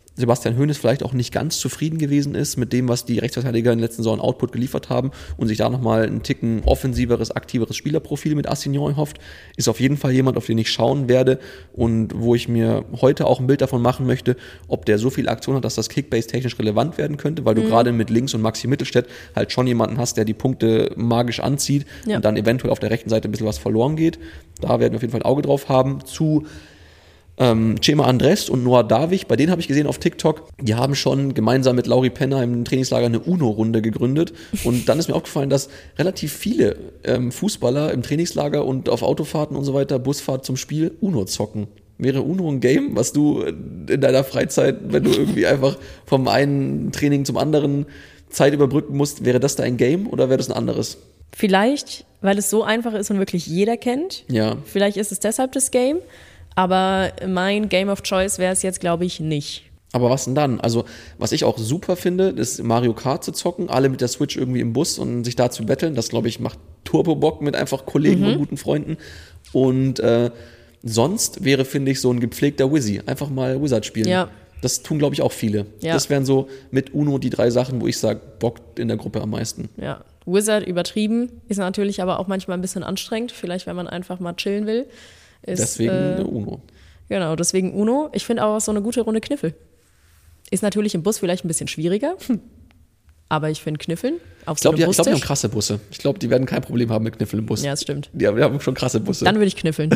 Sebastian Hoeneß vielleicht auch nicht ganz zufrieden gewesen ist mit dem, was die Rechtsverteidiger in den letzten Saison Output geliefert haben und sich da nochmal ein Ticken offensiveres, aktiveres Spielerprofil mit Assignon hofft, ist auf jeden Fall jemand, auf den ich schauen werde und wo ich mir heute auch ein Bild davon machen möchte, ob der so viel Aktion hat, dass das Kickbase technisch relevant werden könnte, weil du mhm. gerade mit Links und Maxi Mittelstädt halt schon jemanden hast, der die Punkte magisch anzieht ja. und dann eventuell auf der rechten Seite ein bisschen was verloren geht. Da werden wir auf jeden Fall ein Auge drauf haben. Zu Ähm, Chema Andres und Noah Davich, bei denen habe ich gesehen auf TikTok, die haben schon gemeinsam mit Lauri Penner im Trainingslager eine UNO-Runde gegründet und dann ist mir aufgefallen, dass relativ viele ähm, Fußballer im Trainingslager und auf Autofahrten und so weiter, Busfahrt zum Spiel, UNO zocken. Wäre UNO ein Game, was du in deiner Freizeit, wenn du irgendwie einfach vom einen Training zum anderen Zeit überbrücken musst, wäre das da ein Game oder wäre das ein anderes? Vielleicht, weil es so einfach ist und wirklich jeder kennt. Ja. Vielleicht ist es deshalb das Game. Aber mein Game of Choice wäre es jetzt, glaube ich, nicht. Aber was denn dann? Also, was ich auch super finde, ist Mario Kart zu zocken, alle mit der Switch irgendwie im Bus und sich da zu betteln. Das, glaube ich, macht Turbo-Bock mit einfach Kollegen mhm. und guten Freunden. Und äh, sonst wäre, finde ich, so ein gepflegter Wizzy. Einfach mal Wizard spielen. Ja. Das tun, glaube ich, auch viele. Ja. Das wären so mit UNO die drei Sachen, wo ich sage, bockt in der Gruppe am meisten. Ja, Wizard übertrieben, ist natürlich aber auch manchmal ein bisschen anstrengend. Vielleicht, wenn man einfach mal chillen will. Ist, deswegen äh, UNO. Genau, deswegen UNO. Ich finde auch so eine gute Runde Kniffel. Ist natürlich im Bus vielleicht ein bisschen schwieriger, hm. aber ich finde Kniffeln auf ich glaub, so einem die, Ich glaube, die haben Bustisch. krasse Busse. Ich glaube, die werden kein Problem haben mit Kniffeln im Bus. Ja, das stimmt. Die haben, die haben schon krasse Busse. Dann würde ich kniffeln.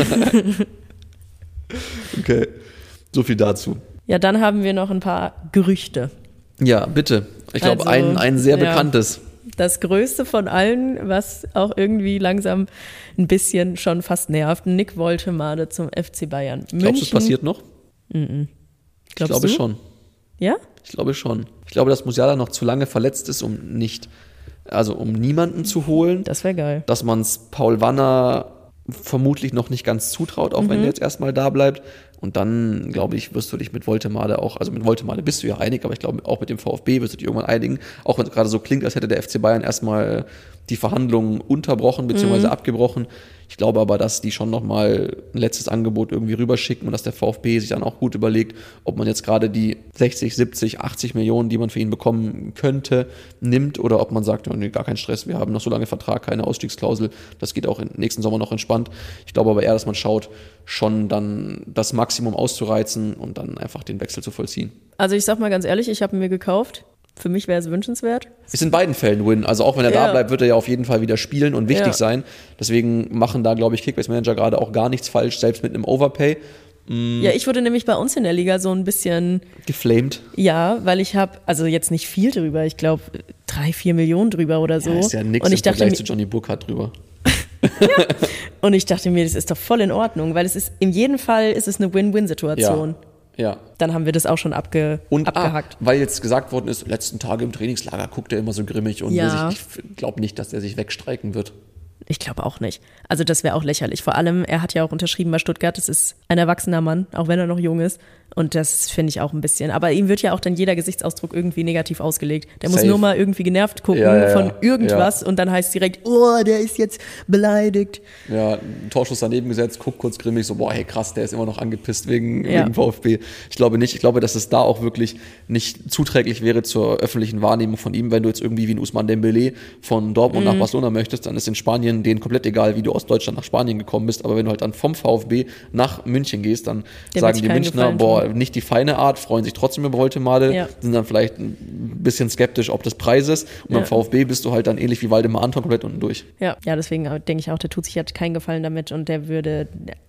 Okay, so viel dazu. Ja, dann haben wir noch ein paar Gerüchte. Ja, bitte. Ich glaube, also, ein, ein sehr ja. bekanntes. Das größte von allen, was auch irgendwie langsam ein bisschen schon fast nervt. Nick Woltemade zum F C Bayern München. Glaubst du, es passiert noch? Mm-mm. Ich glaube du? schon. Ja? Ich glaube schon. Ich glaube, dass Musiala noch zu lange verletzt ist, um nicht, also um niemanden zu holen. Das wäre geil. Dass man es Paul Wanner vermutlich noch nicht ganz zutraut, auch mhm. wenn der jetzt erstmal da bleibt. Und dann, glaube ich, wirst du dich mit Woltemade auch, also mit Woltemade bist du ja einig, aber ich glaube auch mit dem VfB wirst du dich irgendwann einigen. Auch wenn es gerade so klingt, als hätte der F C Bayern erstmal die Verhandlungen unterbrochen bzw. Mhm. abgebrochen. Ich glaube aber, dass die schon nochmal ein letztes Angebot irgendwie rüberschicken und dass der VfB sich dann auch gut überlegt, ob man jetzt gerade die sechzig, siebzig, achtzig Millionen, die man für ihn bekommen könnte, nimmt oder ob man sagt, nee, gar kein Stress, wir haben noch so lange Vertrag, keine Ausstiegsklausel, das geht auch im nächsten Sommer noch entspannt. Ich glaube aber eher, dass man schaut, schon dann das Maximum auszureizen und dann einfach den Wechsel zu vollziehen. Also ich sag mal ganz ehrlich, ich habe ihn mir gekauft. Für mich wäre es wünschenswert. Ist in beiden Fällen Win. Also auch wenn er ja. da bleibt, wird er ja auf jeden Fall wieder spielen und wichtig ja. sein. Deswegen machen da, glaube ich, Kickbase-Manager gerade auch gar nichts falsch, selbst mit einem Overpay. Mm. Ja, ich wurde nämlich bei uns in der Liga so ein bisschen geflamed. Ja, weil ich habe, also jetzt nicht viel drüber, ich glaube drei, vier Millionen drüber oder so. Ja, ist ja nix und ich im Vergleich dachte, zu Johnny Burkhardt drüber. Ja. Und ich dachte mir, das ist doch voll in Ordnung, weil es ist, in jedem Fall ist es eine Win-Win-Situation. Ja. Ja. Dann haben wir das auch schon abge, und, abgehakt. Ah, weil jetzt gesagt worden ist, letzten Tage im Trainingslager guckt er immer so grimmig und ja. sich, ich glaube nicht, dass er sich wegstreiken wird. Ich glaube auch nicht. Also das wäre auch lächerlich. Vor allem, er hat ja auch unterschrieben bei Stuttgart, das ist ein erwachsener Mann, auch wenn er noch jung ist. Und das finde ich auch ein bisschen. Aber ihm wird ja auch dann jeder Gesichtsausdruck irgendwie negativ ausgelegt. Der Safe. Muss nur mal irgendwie genervt gucken ja, ja, von irgendwas ja. und dann heißt es direkt, oh, der ist jetzt beleidigt. Ja, ein Torschuss daneben gesetzt, guckt kurz grimmig, so, boah, hey krass, der ist immer noch angepisst wegen, ja. wegen VfB. Ich glaube nicht. Ich glaube, dass es da auch wirklich nicht zuträglich wäre zur öffentlichen Wahrnehmung von ihm. Wenn du jetzt irgendwie wie ein Ousmane Dembélé von Dortmund mhm. nach Barcelona möchtest, dann ist in Spanien denen komplett egal, wie du aus Deutschland nach Spanien gekommen bist. Aber wenn du halt dann vom VfB nach München gehst, dann der sagen die Münchner, boah, tun. Nicht die feine Art, freuen sich trotzdem über Woltemade, ja. sind dann vielleicht ein bisschen skeptisch, ob des Preises. Und ja. beim VfB bist du halt dann ähnlich wie Waldemar Anton komplett unten durch. Ja, ja, deswegen denke ich auch, der tut sich halt keinen Gefallen damit und der würde,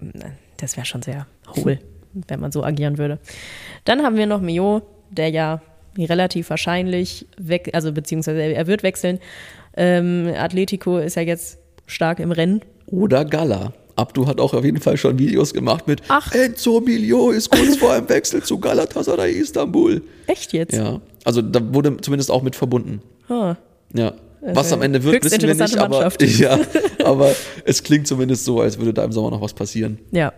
das wäre schon sehr hohl, wenn man so agieren würde. Dann haben wir noch Mio, der ja relativ wahrscheinlich weg, also beziehungsweise er wird wechseln. Ähm, Atletico ist ja jetzt stark im Rennen. Oder Gala. Abdu hat auch auf jeden Fall schon Videos gemacht mit Ach. Enzo Milio ist kurz vor einem Wechsel zu Galatasaray Istanbul. Echt jetzt? Ja, also da wurde zumindest auch mit verbunden. Oh. Ja. Was am Ende wird, wissen wir nicht, aber, ja, aber es klingt zumindest so, als würde da im Sommer noch was passieren. Ja.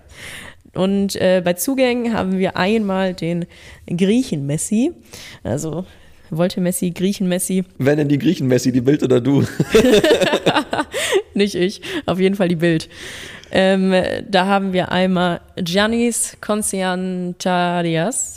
Und äh, bei Zugängen haben wir einmal den Griechen Messi, also wollte Messi, Griechen Messi. Wer denn die Griechen Messi, die Bild oder du? Nicht ich, auf jeden Fall die Bild. Ähm, da haben wir einmal Giannis Konstantiarias,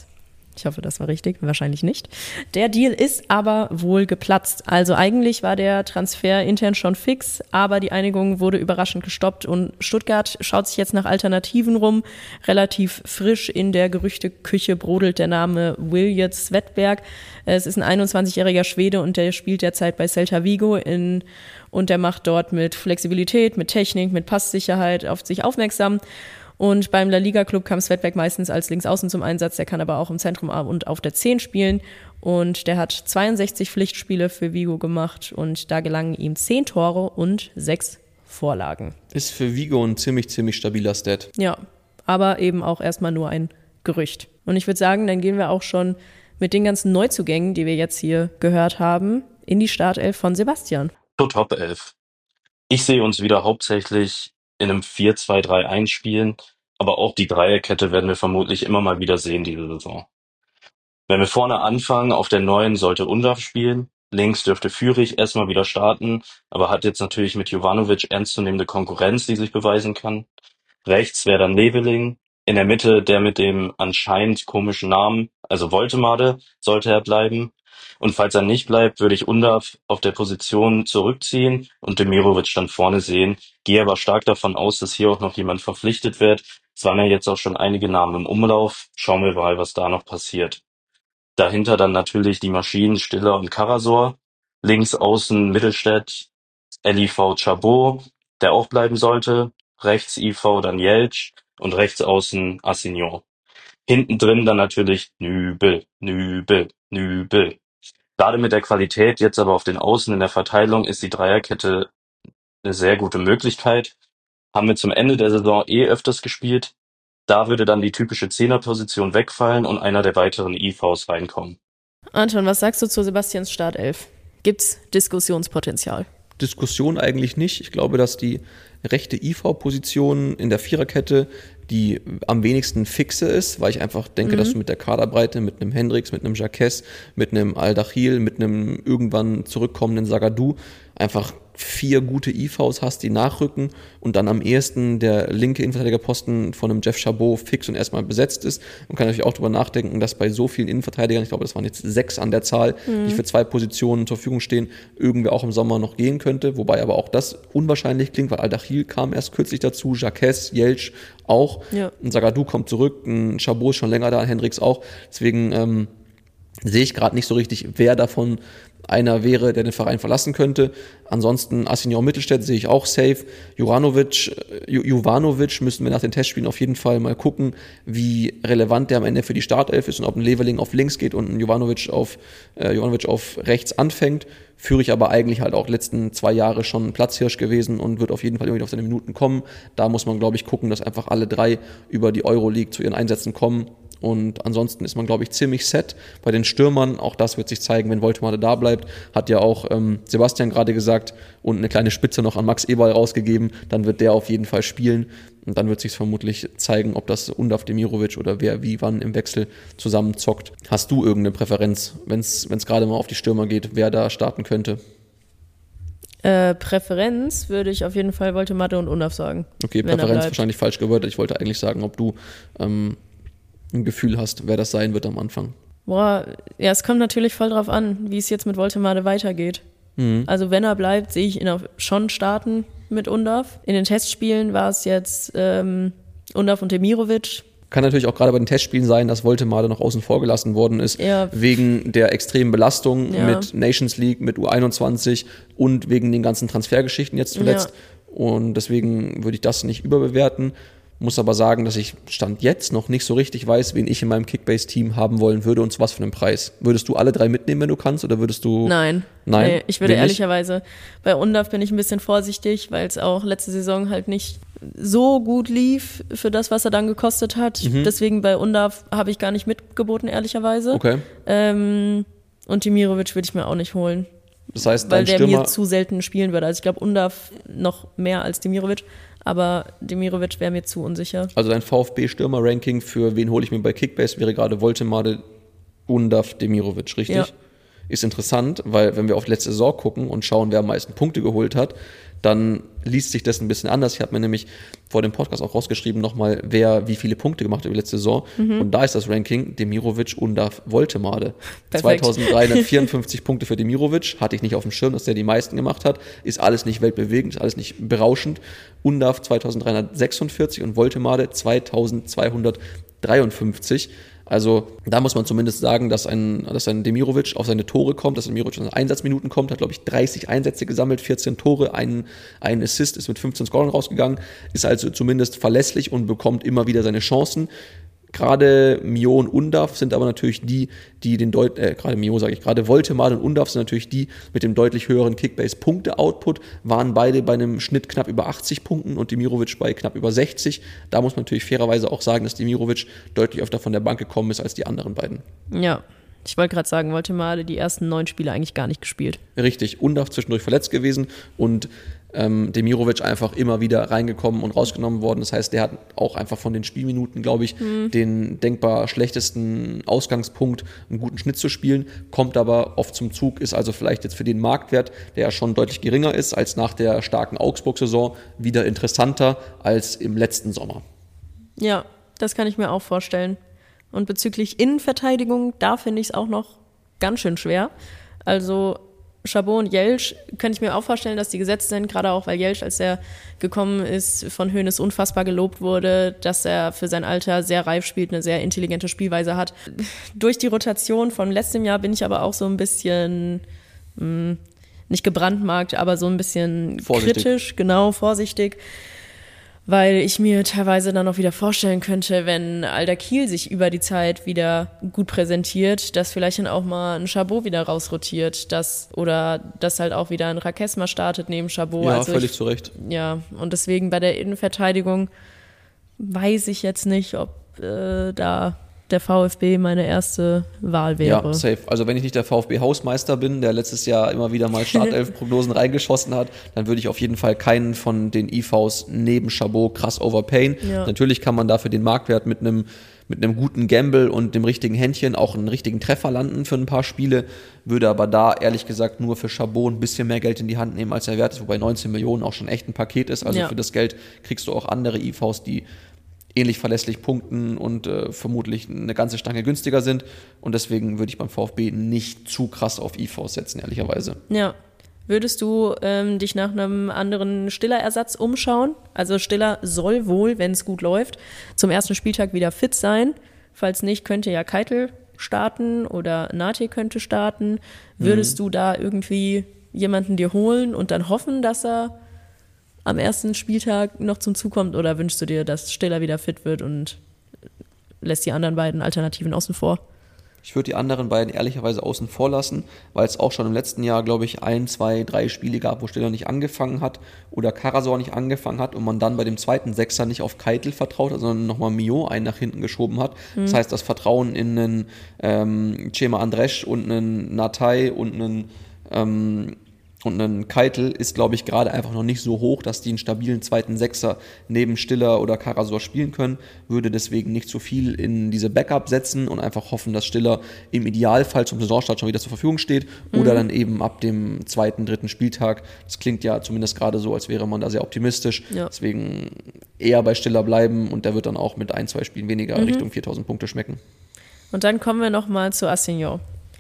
Ich hoffe, das war richtig. Wahrscheinlich nicht. Der Deal ist aber wohl geplatzt. Also eigentlich war der Transfer intern schon fix, aber die Einigung wurde überraschend gestoppt und Stuttgart schaut sich jetzt nach Alternativen rum. Relativ frisch in der Gerüchteküche brodelt der Name Williot Svedberg. Es ist ein einundzwanzigjähriger Schwede und der spielt derzeit bei Celta Vigo in, und der macht dort mit Flexibilität, mit Technik, mit Passsicherheit auf sich aufmerksam. Und beim La Liga-Club kam Svedberg meistens als Linksaußen zum Einsatz. Der kann aber auch im Zentrum und auf der zehn spielen. Und der hat zweiundsechzig Pflichtspiele für Vigo gemacht. Und da gelangen ihm zehn Tore und sechs Vorlagen. Ist für Vigo ein ziemlich, ziemlich stabiler Stat. Ja, aber eben auch erstmal nur ein Gerücht. Und ich würde sagen, dann gehen wir auch schon mit den ganzen Neuzugängen, die wir jetzt hier gehört haben, in die Startelf von Sebastian. Zur Top elf. Ich sehe uns wieder hauptsächlich in einem vier zwei drei eins spielen, aber auch die Dreierkette werden wir vermutlich immer mal wieder sehen diese Saison. Wenn wir vorne anfangen, auf der neuen sollte Undav spielen, links dürfte Führig erstmal wieder starten, aber hat jetzt natürlich mit Jovanovic ernstzunehmende Konkurrenz, die sich beweisen kann. Rechts wäre dann Leveling, in der Mitte der mit dem anscheinend komischen Namen, also Woltemade, sollte er bleiben. Und falls er nicht bleibt, würde ich Undav auf der Position zurückziehen und Demirovic dann vorne sehen. Gehe aber stark davon aus, dass hier auch noch jemand verpflichtet wird. Es waren ja jetzt auch schon einige Namen im Umlauf. Schauen wir mal, was da noch passiert. Dahinter dann natürlich die Maschinen Stiller und Karasor. Links außen Mittelstädt, L I V Chabot, der auch bleiben sollte. Rechts I V dann Jeltsch und rechts außen Assignon. Hinten drin dann natürlich Nübel, Nübel, Nübel. Gerade mit der Qualität jetzt aber auf den Außen in der Verteilung ist die Dreierkette eine sehr gute Möglichkeit. Haben wir zum Ende der Saison eh öfters gespielt. Da würde dann die typische Zehnerposition wegfallen und einer der weiteren I Vs reinkommen. Anton, was sagst du zu Sebastians Startelf? Gibt's Diskussionspotenzial? Diskussion eigentlich nicht. Ich glaube, dass die rechte I V-Position in der Viererkette die am wenigsten fixe ist, weil ich einfach denke, mhm. dass du mit der Kaderbreite, mit einem Hendricks, mit einem Jacques, mit einem Al-Dakhil, mit einem irgendwann zurückkommenden Zagadou einfach vier gute I Vs hast, die nachrücken und dann am ehesten der linke Innenverteidigerposten von einem Jeff Chabot fix und erstmal besetzt ist. Man kann natürlich auch darüber nachdenken, dass bei so vielen Innenverteidigern, ich glaube, das waren jetzt sechs an der Zahl, mhm. die für zwei Positionen zur Verfügung stehen, irgendwer auch im Sommer noch gehen könnte, wobei aber auch das unwahrscheinlich klingt, weil Al-Dakhil kam erst kürzlich dazu, Jacques, Jeltsch auch, ja. ein Zagadou kommt zurück, ein Chabot ist schon länger da, ein Hendricks auch, deswegen ähm, sehe ich gerade nicht so richtig, wer davon einer wäre, der den Verein verlassen könnte. Ansonsten Assignon Mittelstädt sehe ich auch safe. Juranovic, Jovanovic müssen wir nach den Testspielen auf jeden Fall mal gucken, wie relevant der am Ende für die Startelf ist und ob ein Leveling auf links geht und ein Jovanovic auf, äh, Jovanovic auf rechts anfängt. Führe ich aber eigentlich halt auch letzten zwei Jahre schon ein Platzhirsch gewesen und wird auf jeden Fall irgendwie auf seine Minuten kommen. Da muss man, glaube ich, gucken, dass einfach alle drei über die Euroleague zu ihren Einsätzen kommen. Und ansonsten ist man, glaube ich, ziemlich set. Bei den Stürmern, auch das wird sich zeigen, wenn Woltemade da bleibt, hat ja auch ähm, Sebastian gerade gesagt und eine kleine Spitze noch an Max Eberl rausgegeben, dann wird der auf jeden Fall spielen und dann wird sich vermutlich zeigen, ob das Undav Demirovic oder wer wie wann im Wechsel zusammen zockt. Hast du irgendeine Präferenz, wenn es gerade mal auf die Stürmer geht, wer da starten könnte? Äh, Präferenz würde ich auf jeden Fall Woltemade und Undav sagen. Okay, Präferenz wahrscheinlich falsch gewordert. Ich wollte eigentlich sagen, ob du ähm, ein Gefühl hast, wer das sein wird am Anfang. Boah, ja, es kommt natürlich voll drauf an, wie es jetzt mit Woltemade weitergeht. Mhm. Also wenn er bleibt, sehe ich ihn auch schon starten mit Undav. In den Testspielen war es jetzt ähm, Undav und Demirovic. Kann natürlich auch gerade bei den Testspielen sein, dass Woltemade noch außen vor gelassen worden ist, ja. wegen der extremen Belastung ja. mit Nations League, mit U einundzwanzig und wegen den ganzen Transfergeschichten jetzt zuletzt. Ja. Und deswegen würde ich das nicht überbewerten. Muss aber sagen, dass ich Stand jetzt noch nicht so richtig weiß, wen ich in meinem Kickbase-Team haben wollen würde und zu was für einem Preis. Würdest du alle drei mitnehmen, wenn du kannst, oder würdest du... Nein. Nein? Nee, ich würde Wen ehrlicherweise, nicht? Bei Undav bin ich ein bisschen vorsichtig, weil es auch letzte Saison halt nicht so gut lief für das, was er dann gekostet hat. Mhm. Deswegen bei Undav habe ich gar nicht mitgeboten, ehrlicherweise. Okay. Ähm, und Demirovic würde ich mir auch nicht holen. Das heißt, weil dein der Stürmer mir zu selten spielen würde. Also ich glaube, Undav noch mehr als Demirovic. Aber Demirovic wäre mir zu unsicher. Also dein VfB-Stürmer-Ranking für wen hole ich mir bei Kickbase wäre gerade Woltemade, Undav, Demirovic, richtig? Ja. ist interessant, weil wenn wir auf die letzte Saison gucken und schauen, wer am meisten Punkte geholt hat, dann liest sich das ein bisschen anders. Ich habe mir nämlich vor dem Podcast auch rausgeschrieben nochmal, wer wie viele Punkte gemacht hat über die letzte Saison. Mhm. Und da ist das Ranking Demirovic, Undav, Woltemade. zweitausenddreihundertvierundfünfzig Punkte für Demirovic, hatte ich nicht auf dem Schirm, dass der die meisten gemacht hat. Ist alles nicht weltbewegend, ist alles nicht berauschend. Undav zweitausenddreihundertsechsundvierzig und Woltemade zweitausendzweihundertdreiundfünfzig. Also da muss man zumindest sagen, dass ein, dass ein Demirovic auf seine Tore kommt, dass ein Demirovic auf seine Einsatzminuten kommt, hat, glaube ich, dreißig Einsätze gesammelt, vierzehn Tore, ein, ein Assist, ist mit fünfzehn Scorern rausgegangen, ist also zumindest verlässlich und bekommt immer wieder seine Chancen. Gerade Mio und Undav sind aber natürlich die, die den Deut äh, gerade Mio sage ich, gerade Woltemade und Undav sind natürlich die mit dem deutlich höheren Kickbase-Punkte-Output, waren beide bei einem Schnitt knapp über achtzig Punkten und Demirovic bei knapp über sechzig. Da muss man natürlich fairerweise auch sagen, dass Demirovic deutlich öfter von der Bank gekommen ist als die anderen beiden. Ja, ich wollte gerade sagen, Woltemade die ersten neun Spiele eigentlich gar nicht gespielt. Richtig, Undav zwischendurch verletzt gewesen und ähm, Demirovic einfach immer wieder reingekommen und rausgenommen worden. Das heißt, der hat auch einfach von den Spielminuten, glaube ich, mhm. den denkbar schlechtesten Ausgangspunkt, einen guten Schnitt zu spielen, kommt aber oft zum Zug, ist also vielleicht jetzt für den Marktwert, der ja schon deutlich geringer ist als nach der starken Augsburg-Saison, wieder interessanter als im letzten Sommer. Ja, das kann ich mir auch vorstellen. Und bezüglich Innenverteidigung, da finde ich es auch noch ganz schön schwer. Also Chabot und Jeltsch könnte ich mir auch vorstellen, dass die gesetzt sind, gerade auch, weil Jeltsch, als er gekommen ist, von Hoeneß unfassbar gelobt wurde, dass er für sein Alter sehr reif spielt, eine sehr intelligente Spielweise hat. Durch die Rotation von letztem Jahr bin ich aber auch so ein bisschen, mh, nicht gebrandmarkt, aber so ein bisschen vorsichtig. Kritisch, genau, vorsichtig. Weil ich mir teilweise dann auch wieder vorstellen könnte, wenn Alter Kiel sich über die Zeit wieder gut präsentiert, dass vielleicht dann auch mal ein Chabot wieder rausrotiert, dass, oder dass halt auch wieder ein Rakes mal startet neben Chabot. Ja, also völlig ich, zu Recht. Ja, und deswegen bei der Innenverteidigung weiß ich jetzt nicht, ob äh, da der VfB meine erste Wahl wäre. Ja, safe. Also wenn ich nicht der VfB-Hausmeister bin, der letztes Jahr immer wieder mal Startelf-Prognosen reingeschossen hat, dann würde ich auf jeden Fall keinen von den I Vs neben Chabot krass overpayen. Ja. Natürlich kann man dafür den Marktwert mit einem mit einem guten Gamble und dem richtigen Händchen auch einen richtigen Treffer landen für ein paar Spiele, würde aber da ehrlich gesagt nur für Chabot ein bisschen mehr Geld in die Hand nehmen, als er wert ist, wobei neunzehn Millionen auch schon echt ein Paket ist. Also ja. Für das Geld kriegst du auch andere I Vs, die ähnlich verlässlich punkten und äh, vermutlich eine ganze Stange günstiger sind. Und deswegen würde ich beim VfB nicht zu krass auf I Vs setzen, ehrlicherweise. Ja. Würdest du ähm, dich nach einem anderen Stiller-Ersatz umschauen? Also Stiller soll wohl, wenn es gut läuft, zum ersten Spieltag wieder fit sein. Falls nicht, könnte ja Keitel starten oder Nate könnte starten. Würdest mhm. du da irgendwie jemanden dir holen und dann hoffen, dass er am ersten Spieltag noch zum Zug kommt, oder wünschst du dir, dass Stiller wieder fit wird und lässt die anderen beiden Alternativen außen vor? Ich würde die anderen beiden ehrlicherweise außen vor lassen, weil es auch schon im letzten Jahr, glaube ich, ein, zwei, drei Spiele gab, wo Stiller nicht angefangen hat oder Karasor nicht angefangen hat und man dann bei dem zweiten Sechser nicht auf Keitel vertraut hat, sondern nochmal Mio einen nach hinten geschoben hat. Mhm. Das heißt, das Vertrauen in einen ähm, Cema Andresch und einen Natai und einen ähm, Und ein Keitel ist, glaube ich, gerade einfach noch nicht so hoch, dass die einen stabilen zweiten Sechser neben Stiller oder Karasor spielen können. Würde deswegen nicht so viel in diese Backup setzen und einfach hoffen, dass Stiller im Idealfall zum Saisonstart schon wieder zur Verfügung steht. Mhm. Oder dann eben ab dem zweiten, dritten Spieltag. Das klingt ja zumindest gerade so, als wäre man da sehr optimistisch. Ja. Deswegen eher bei Stiller bleiben und der wird dann auch mit ein, zwei Spielen weniger mhm. Richtung viertausend Punkte schmecken. Und dann kommen wir nochmal zu Assignon.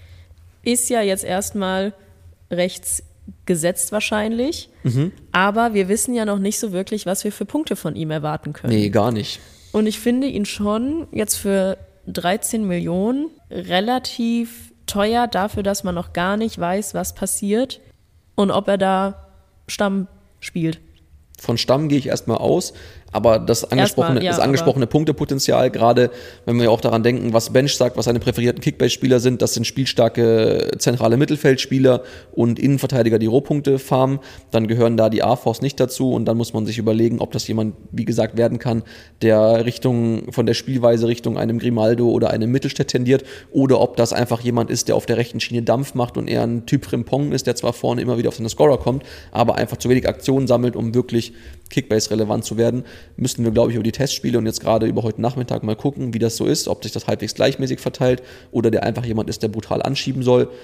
Ist ja jetzt erstmal rechts gesetzt wahrscheinlich, mhm. aber wir wissen ja noch nicht so wirklich, was wir für Punkte von ihm erwarten können. Nee, gar nicht. Und ich finde ihn schon jetzt für dreizehn Millionen relativ teuer dafür, dass man noch gar nicht weiß, was passiert und ob er da Stamm spielt. Von Stamm gehe ich erstmal aus, aber das angesprochene, erstmal, ja, das angesprochene Punktepotenzial, gerade wenn wir auch daran denken, was Bench sagt, was seine präferierten Kickbase-Spieler sind, das sind spielstarke zentrale Mittelfeldspieler und Innenverteidiger, die Rohpunkte farmen, dann gehören da die A Vs nicht dazu und dann muss man sich überlegen, ob das jemand, wie gesagt, werden kann, der Richtung, von der Spielweise Richtung einem Grimaldo oder einem Mittelstädt tendiert oder ob das einfach jemand ist, der auf der rechten Schiene Dampf macht und eher ein Typ Frimpong ist, der zwar vorne immer wieder auf seine Scorer kommt, aber einfach zu wenig Aktionen sammelt, um wirklich Kickbase-relevant zu werden. Müssten wir, glaube ich, über die Testspiele und jetzt gerade über heute Nachmittag mal gucken, wie das so ist, ob sich das halbwegs gleichmäßig verteilt oder der einfach jemand ist, der brutal anschieben soll.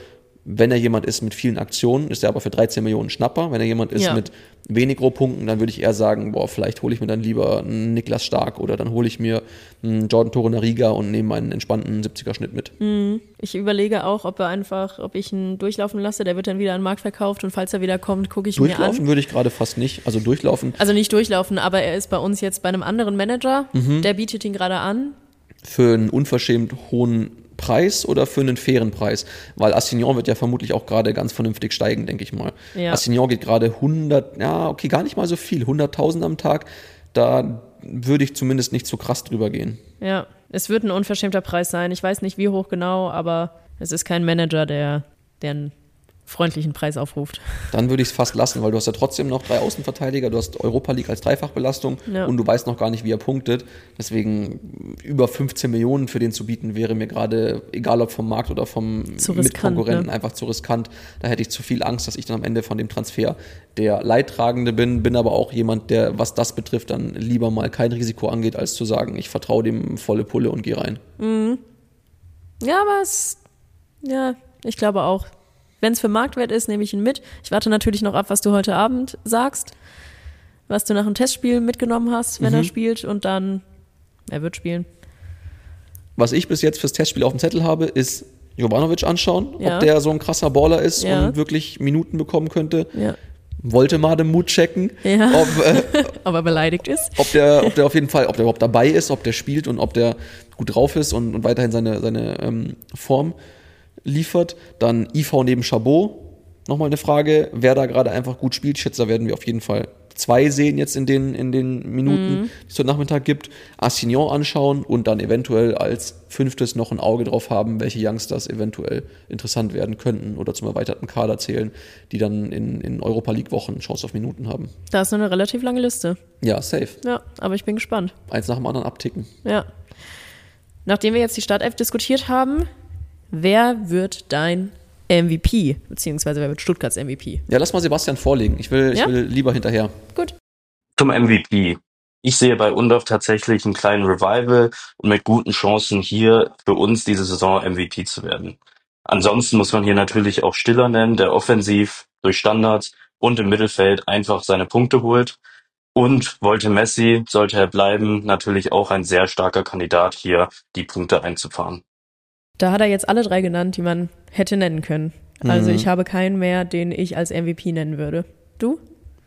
Wenn er jemand ist mit vielen Aktionen, ist er aber für dreizehn Millionen Schnapper. Wenn er jemand ist Ja. mit wenig Rohpunkten, dann würde ich eher sagen, boah, vielleicht hole ich mir dann lieber einen Niklas Stark oder dann hole ich mir einen Jordan Torunariga und nehme einen entspannten siebziger-Schnitt mit. Ich überlege auch, ob er einfach, ob ich ihn durchlaufen lasse, der wird dann wieder an den Markt verkauft und falls er wieder kommt, gucke ich mir Durchlaufen an. würde ich gerade fast nicht. Also durchlaufen Also nicht durchlaufen, aber er ist bei uns jetzt bei einem anderen Manager, Mhm. der bietet ihn gerade an. für einen unverschämt hohen Preis oder für einen fairen Preis? Weil Assignon wird ja vermutlich auch gerade ganz vernünftig steigen, denke ich mal. Ja. Assignon geht gerade hundert, ja, okay, gar nicht mal so viel, hunderttausend am Tag. Da würde ich zumindest nicht so krass drüber gehen. Ja, es wird ein unverschämter Preis sein. Ich weiß nicht, wie hoch genau, aber es ist kein Manager, der, der einen freundlichen Preis aufruft. Dann würde ich es fast lassen, weil du hast ja trotzdem noch drei Außenverteidiger, du hast Europa League als Dreifachbelastung Ja. und du weißt noch gar nicht, wie er punktet. Deswegen über fünfzehn Millionen für den zu bieten, wäre mir gerade, egal ob vom Markt oder vom Zu riskant, Mitkonkurrenten, ne? einfach zu riskant. Da hätte ich zu viel Angst, dass ich dann am Ende von dem Transfer der Leidtragende bin, bin aber auch jemand, der, was das betrifft, dann lieber mal kein Risiko angeht, als zu sagen, ich vertraue dem volle Pulle und gehe rein. Ja, aber es, ja, ich glaube auch. Wenn es für Marktwert ist, nehme ich ihn mit. Ich warte natürlich noch ab, was du heute Abend sagst, was du nach dem Testspiel mitgenommen hast, wenn Mhm. er spielt und dann, er wird spielen. Was ich bis jetzt fürs Testspiel auf dem Zettel habe, ist Jovanovic anschauen, Ja. ob der so ein krasser Baller ist Ja. und wirklich Minuten bekommen könnte. Ja. Wollte mal den Mut checken, Ja. ob, äh, Aber beleidigt ist. ob, der, ob der auf jeden Fall, ob der überhaupt dabei ist, ob der spielt und ob der gut drauf ist und, und weiterhin seine, seine ähm, Form liefert. Dann I V neben Chabot, nochmal eine Frage, wer da gerade einfach gut spielt. Ich schätze, da werden wir auf jeden Fall zwei sehen jetzt in den, in den Minuten, die es heute Nachmittag gibt. Assignon anschauen und dann eventuell als fünftes noch ein Auge drauf haben, welche Youngsters eventuell interessant werden könnten oder zum erweiterten Kader zählen, die dann in, in Europa League Wochen Chance auf Minuten haben. Da ist noch eine relativ lange Liste. Ja, safe. Ja, aber ich bin gespannt. Eins nach dem anderen abticken. Ja. Nachdem wir jetzt die Startelf diskutiert haben, wer wird dein M V P? Beziehungsweise wer wird Stuttgarts M V P? Ja, lass mal Sebastian vorlegen. Ich will, Ja? ich will lieber hinterher. Gut. Zum M V P. Ich sehe bei Undorf tatsächlich einen kleinen Revival und mit guten Chancen hier für uns diese Saison M V P zu werden. Ansonsten muss man hier natürlich auch Stiller nennen, der offensiv durch Standards und im Mittelfeld einfach seine Punkte holt. Und wollte Messi, sollte er bleiben, natürlich auch ein sehr starker Kandidat hier, die Punkte einzufahren. Da hat er jetzt alle drei genannt, die man hätte nennen können. Also Mhm. ich habe keinen mehr, den ich als M V P nennen würde. Du?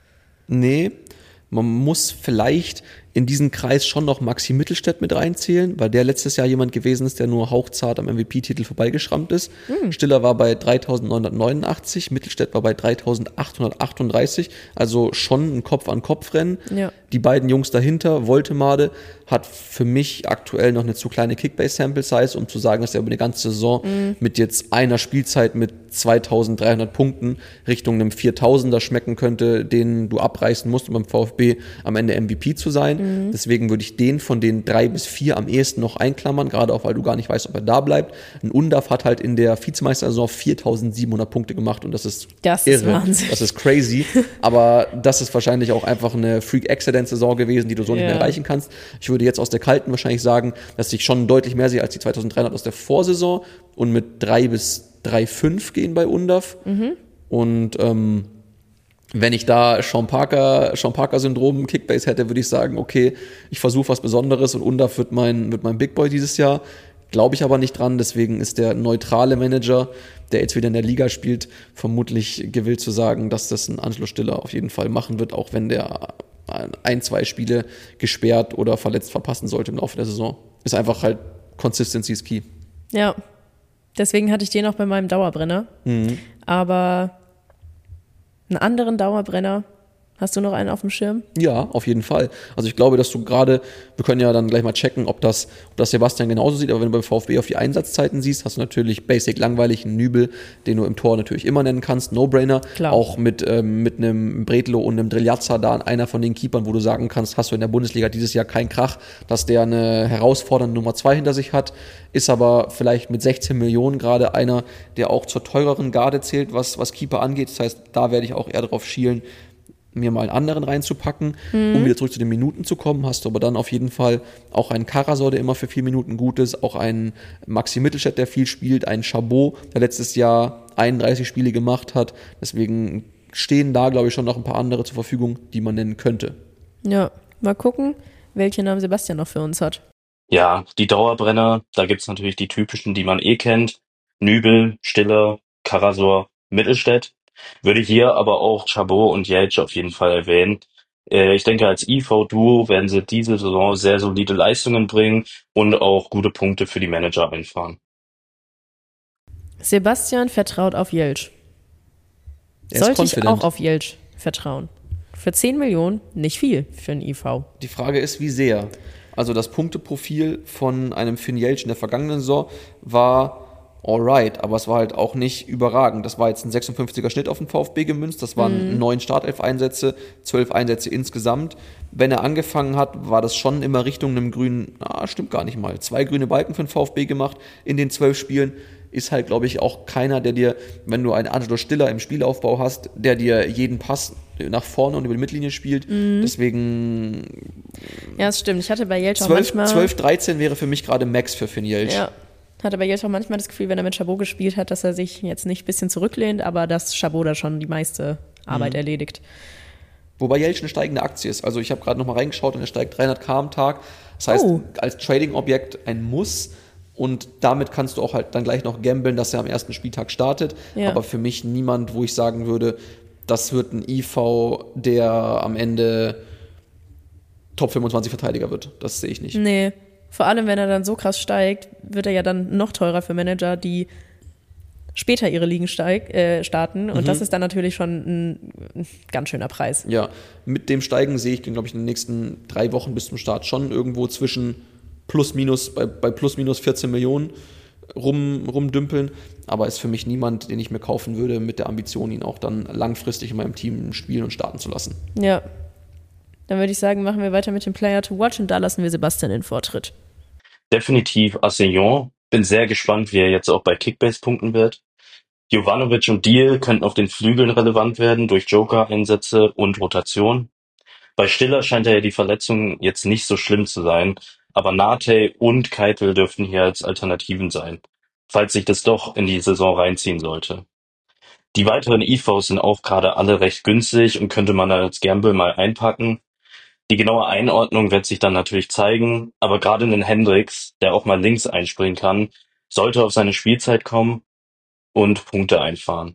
Nee, man muss vielleicht in diesen Kreis schon noch Maxi Mittelstädt mit reinzählen, weil der letztes Jahr jemand gewesen ist, der nur hauchzart am M V P-Titel vorbeigeschrammt ist. Stiller war bei dreitausendneunhundertneunundachtzig, Mittelstädt war bei dreitausendachthundertachtunddreißig, also schon ein Kopf-an-Kopf-Rennen. Ja. Die beiden Jungs dahinter, Woltemade, hat für mich aktuell noch eine zu kleine Kickbase-Sample-Size, um zu sagen, dass er über eine ganze Saison mit jetzt einer Spielzeit mit zweitausenddreihundert Punkten Richtung einem viertausender schmecken könnte, den du abreißen musst, um beim VfB am Ende M V P zu sein. Deswegen würde ich den von den drei bis vier am ehesten noch einklammern, gerade auch, weil du gar nicht weißt, ob er da bleibt. Ein Undaf hat halt in der Vizemeistersaison viertausendsiebenhundert Punkte gemacht und das ist Das ist irre. Wahnsinn. Das ist crazy. Aber das ist wahrscheinlich auch einfach eine Freak-Accident-Saison gewesen, die du so nicht Ja. mehr erreichen kannst. Ich würde jetzt aus der Kalten wahrscheinlich sagen, dass ich schon deutlich mehr sehe als die zweitausenddreihundert aus der Vorsaison und mit drei bis drei Komma fünf gehen bei Undaf. Und ähm, wenn ich da Sean Parker, Sean Parker-Syndrom Kickbase hätte, würde ich sagen, okay, ich versuche was Besonderes und Undaf wird mein, wird mein Big Boy dieses Jahr. Glaube ich aber nicht dran, deswegen ist der neutrale Manager, der jetzt wieder in der Liga spielt, vermutlich gewillt zu sagen, dass das ein Anschlussstiller auf jeden Fall machen wird, auch wenn der ein, zwei Spiele gesperrt oder verletzt verpassen sollte im Laufe der Saison. Ist einfach halt Consistency is key. Ja. Deswegen hatte ich den auch bei meinem Dauerbrenner. Aber einen anderen Dauerbrenner, hast du noch einen auf dem Schirm? Ja, auf jeden Fall. Also ich glaube, dass du gerade, wir können ja dann gleich mal checken, ob das, ob das Sebastian genauso sieht, aber wenn du beim VfB auf die Einsatzzeiten siehst, hast du natürlich basic langweilig einen Nübel, den du im Tor natürlich immer nennen kannst, No-Brainer. Klar. Auch mit, ähm, mit einem Bredlo und einem Driljazza da, einer von den Keepern, wo du sagen kannst, hast du in der Bundesliga dieses Jahr keinen Krach, dass der eine herausfordernde Nummer zwei hinter sich hat, ist aber vielleicht mit sechzehn Millionen gerade einer, der auch zur teureren Garde zählt, was, was Keeper angeht. Das heißt, da werde ich auch eher drauf schielen, mir mal einen anderen reinzupacken, Mhm. um wieder zurück zu den Minuten zu kommen. Hast du aber dann auf jeden Fall auch einen Karasor, der immer für vier Minuten gut ist, auch einen Maxi Mittelstädt, der viel spielt, einen Chabot, der letztes Jahr einunddreißig Spiele gemacht hat. Deswegen stehen da, glaube ich, schon noch ein paar andere zur Verfügung, die man nennen könnte. Ja, mal gucken, welche Namen Sebastian noch für uns hat. Ja, die Dauerbrenner, da gibt's natürlich die typischen, die man eh kennt. Nübel, Stiller, Karasor, Mittelstädt. Würde hier aber auch Chabot und Jeltsch auf jeden Fall erwähnen. Äh, ich denke, als I V-Duo werden sie diese Saison sehr solide Leistungen bringen und auch gute Punkte für die Manager einfahren. Sebastian vertraut auf Jeltsch. Er ist Sollte ich confident. auch auf Jeltsch vertrauen? Für zehn Millionen nicht viel für einen I V. Die Frage ist, wie sehr? Also das Punkteprofil von einem Finn Jeltsch in der vergangenen Saison war alright, aber es war halt auch nicht überragend. Das war jetzt ein sechsundfünfziger Schnitt auf den VfB gemünzt, das waren neun Startelf-Einsätze, zwölf Einsätze insgesamt. Wenn er angefangen hat, war das schon immer Richtung einem grünen, ah, stimmt gar nicht mal, zwei grüne Balken für den VfB gemacht in den zwölf Spielen. Ist halt, glaube ich, auch keiner, der dir, wenn du einen Angelo Stiller im Spielaufbau hast, der dir jeden Pass nach vorne und über die Mittellinie spielt. Deswegen Ja, das stimmt. Ich hatte bei Jeltsch auch zwölf, manchmal... zwölf, dreizehn wäre für mich gerade Max für Finn Jeltsch. Ja, hatte bei Jeltsch auch manchmal das Gefühl, wenn er mit Chabot gespielt hat, dass er sich jetzt nicht ein bisschen zurücklehnt, aber dass Chabot da schon die meiste Arbeit erledigt. Wobei Jeltsch eine steigende Aktie ist. Also ich habe gerade nochmal reingeschaut und er steigt dreihundert K am Tag. Das heißt, Oh. als Trading-Objekt ein Muss. Und damit kannst du auch halt dann gleich noch gambeln, dass er am ersten Spieltag startet. Ja. Aber für mich niemand, wo ich sagen würde, das wird ein I V, der am Ende Top fünfundzwanzig Verteidiger wird. Das sehe ich nicht. Nee, vor allem, wenn er dann so krass steigt, wird er ja dann noch teurer für Manager, die später ihre Ligen steig, äh, starten. Und das ist dann natürlich schon ein, ein ganz schöner Preis. Ja, mit dem Steigen sehe ich den, glaube ich, in den nächsten drei Wochen bis zum Start schon irgendwo zwischen plus minus, bei, bei plus minus vierzehn Millionen rum, rumdümpeln. Aber ist für mich niemand, den ich mir kaufen würde, mit der Ambition, ihn auch dann langfristig in meinem Team spielen und starten zu lassen. Ja. Dann würde ich sagen, machen wir weiter mit dem Player to Watch und da lassen wir Sebastian den Vortritt. Definitiv Assignon. Bin sehr gespannt, wie er jetzt auch bei Kickbase punkten wird. Jovanovic und Deal könnten auf den Flügeln relevant werden durch Joker-Einsätze und Rotation. Bei Stiller scheint ja die Verletzung jetzt nicht so schlimm zu sein, aber Nate und Keitel dürften hier als Alternativen sein, falls sich das doch in die Saison reinziehen sollte. Die weiteren I Vs sind auch gerade alle recht günstig und könnte man als Gamble mal einpacken. Die genaue Einordnung wird sich dann natürlich zeigen, aber gerade ein Hendricks, der auch mal links einspringen kann, sollte auf seine Spielzeit kommen und Punkte einfahren.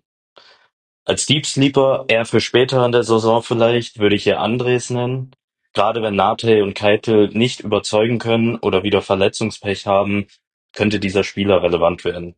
Als Deep Sleeper eher für später in der Saison vielleicht, würde ich hier Andres nennen. Gerade wenn Nate und Keitel nicht überzeugen können oder wieder Verletzungspech haben, könnte dieser Spieler relevant werden.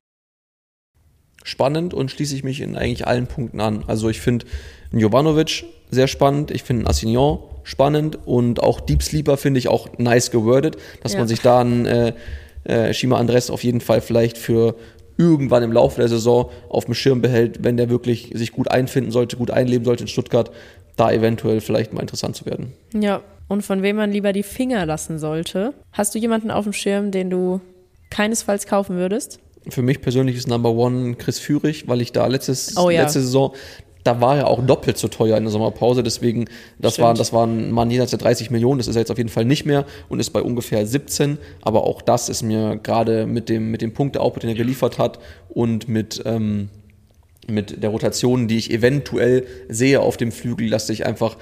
Spannend und schließe ich mich in eigentlich allen Punkten an. Also ich finde Jovanovic sehr spannend, ich finde Assignon spannend und auch Deep Sleeper finde ich auch nice gewordet, dass Ja. man sich da einen äh, äh, Shima Andres auf jeden Fall vielleicht für irgendwann im Laufe der Saison auf dem Schirm behält, wenn der wirklich sich gut einfinden sollte, gut einleben sollte in Stuttgart, da eventuell vielleicht mal interessant zu werden. Ja, und von wem man lieber die Finger lassen sollte. Hast du jemanden auf dem Schirm, den du keinesfalls kaufen würdest? Für mich persönlich ist Number One Chris Führig, weil ich da letztes, Oh ja. letzte Saison, da war er auch doppelt so teuer in der Sommerpause, deswegen, das Stimmt. war, das war ein Mann jenseits der dreißig Millionen, das ist er jetzt auf jeden Fall nicht mehr und ist bei ungefähr siebzehn, aber auch das ist mir gerade mit dem, mit dem Punkteoutput, den er geliefert hat und mit, ähm, mit der Rotation, die ich eventuell sehe auf dem Flügel, dass sich einfach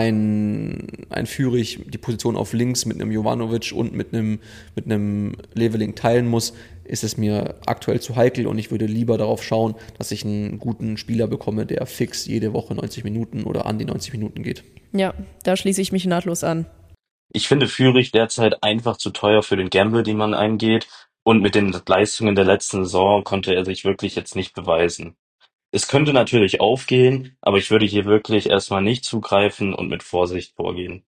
ein, ein Führig die Position auf links mit einem Jovanovic und mit einem, mit einem Leveling teilen muss, ist es mir aktuell zu heikel und ich würde lieber darauf schauen, dass ich einen guten Spieler bekomme, der fix jede Woche neunzig Minuten oder an die neunzig Minuten geht. Ja, da schließe ich mich nahtlos an. Ich finde Führig derzeit einfach zu teuer für den Gamble, den man eingeht, und mit den Leistungen der letzten Saison konnte er sich wirklich jetzt nicht beweisen. Es könnte natürlich aufgehen, aber ich würde hier wirklich erstmal nicht zugreifen und mit Vorsicht vorgehen.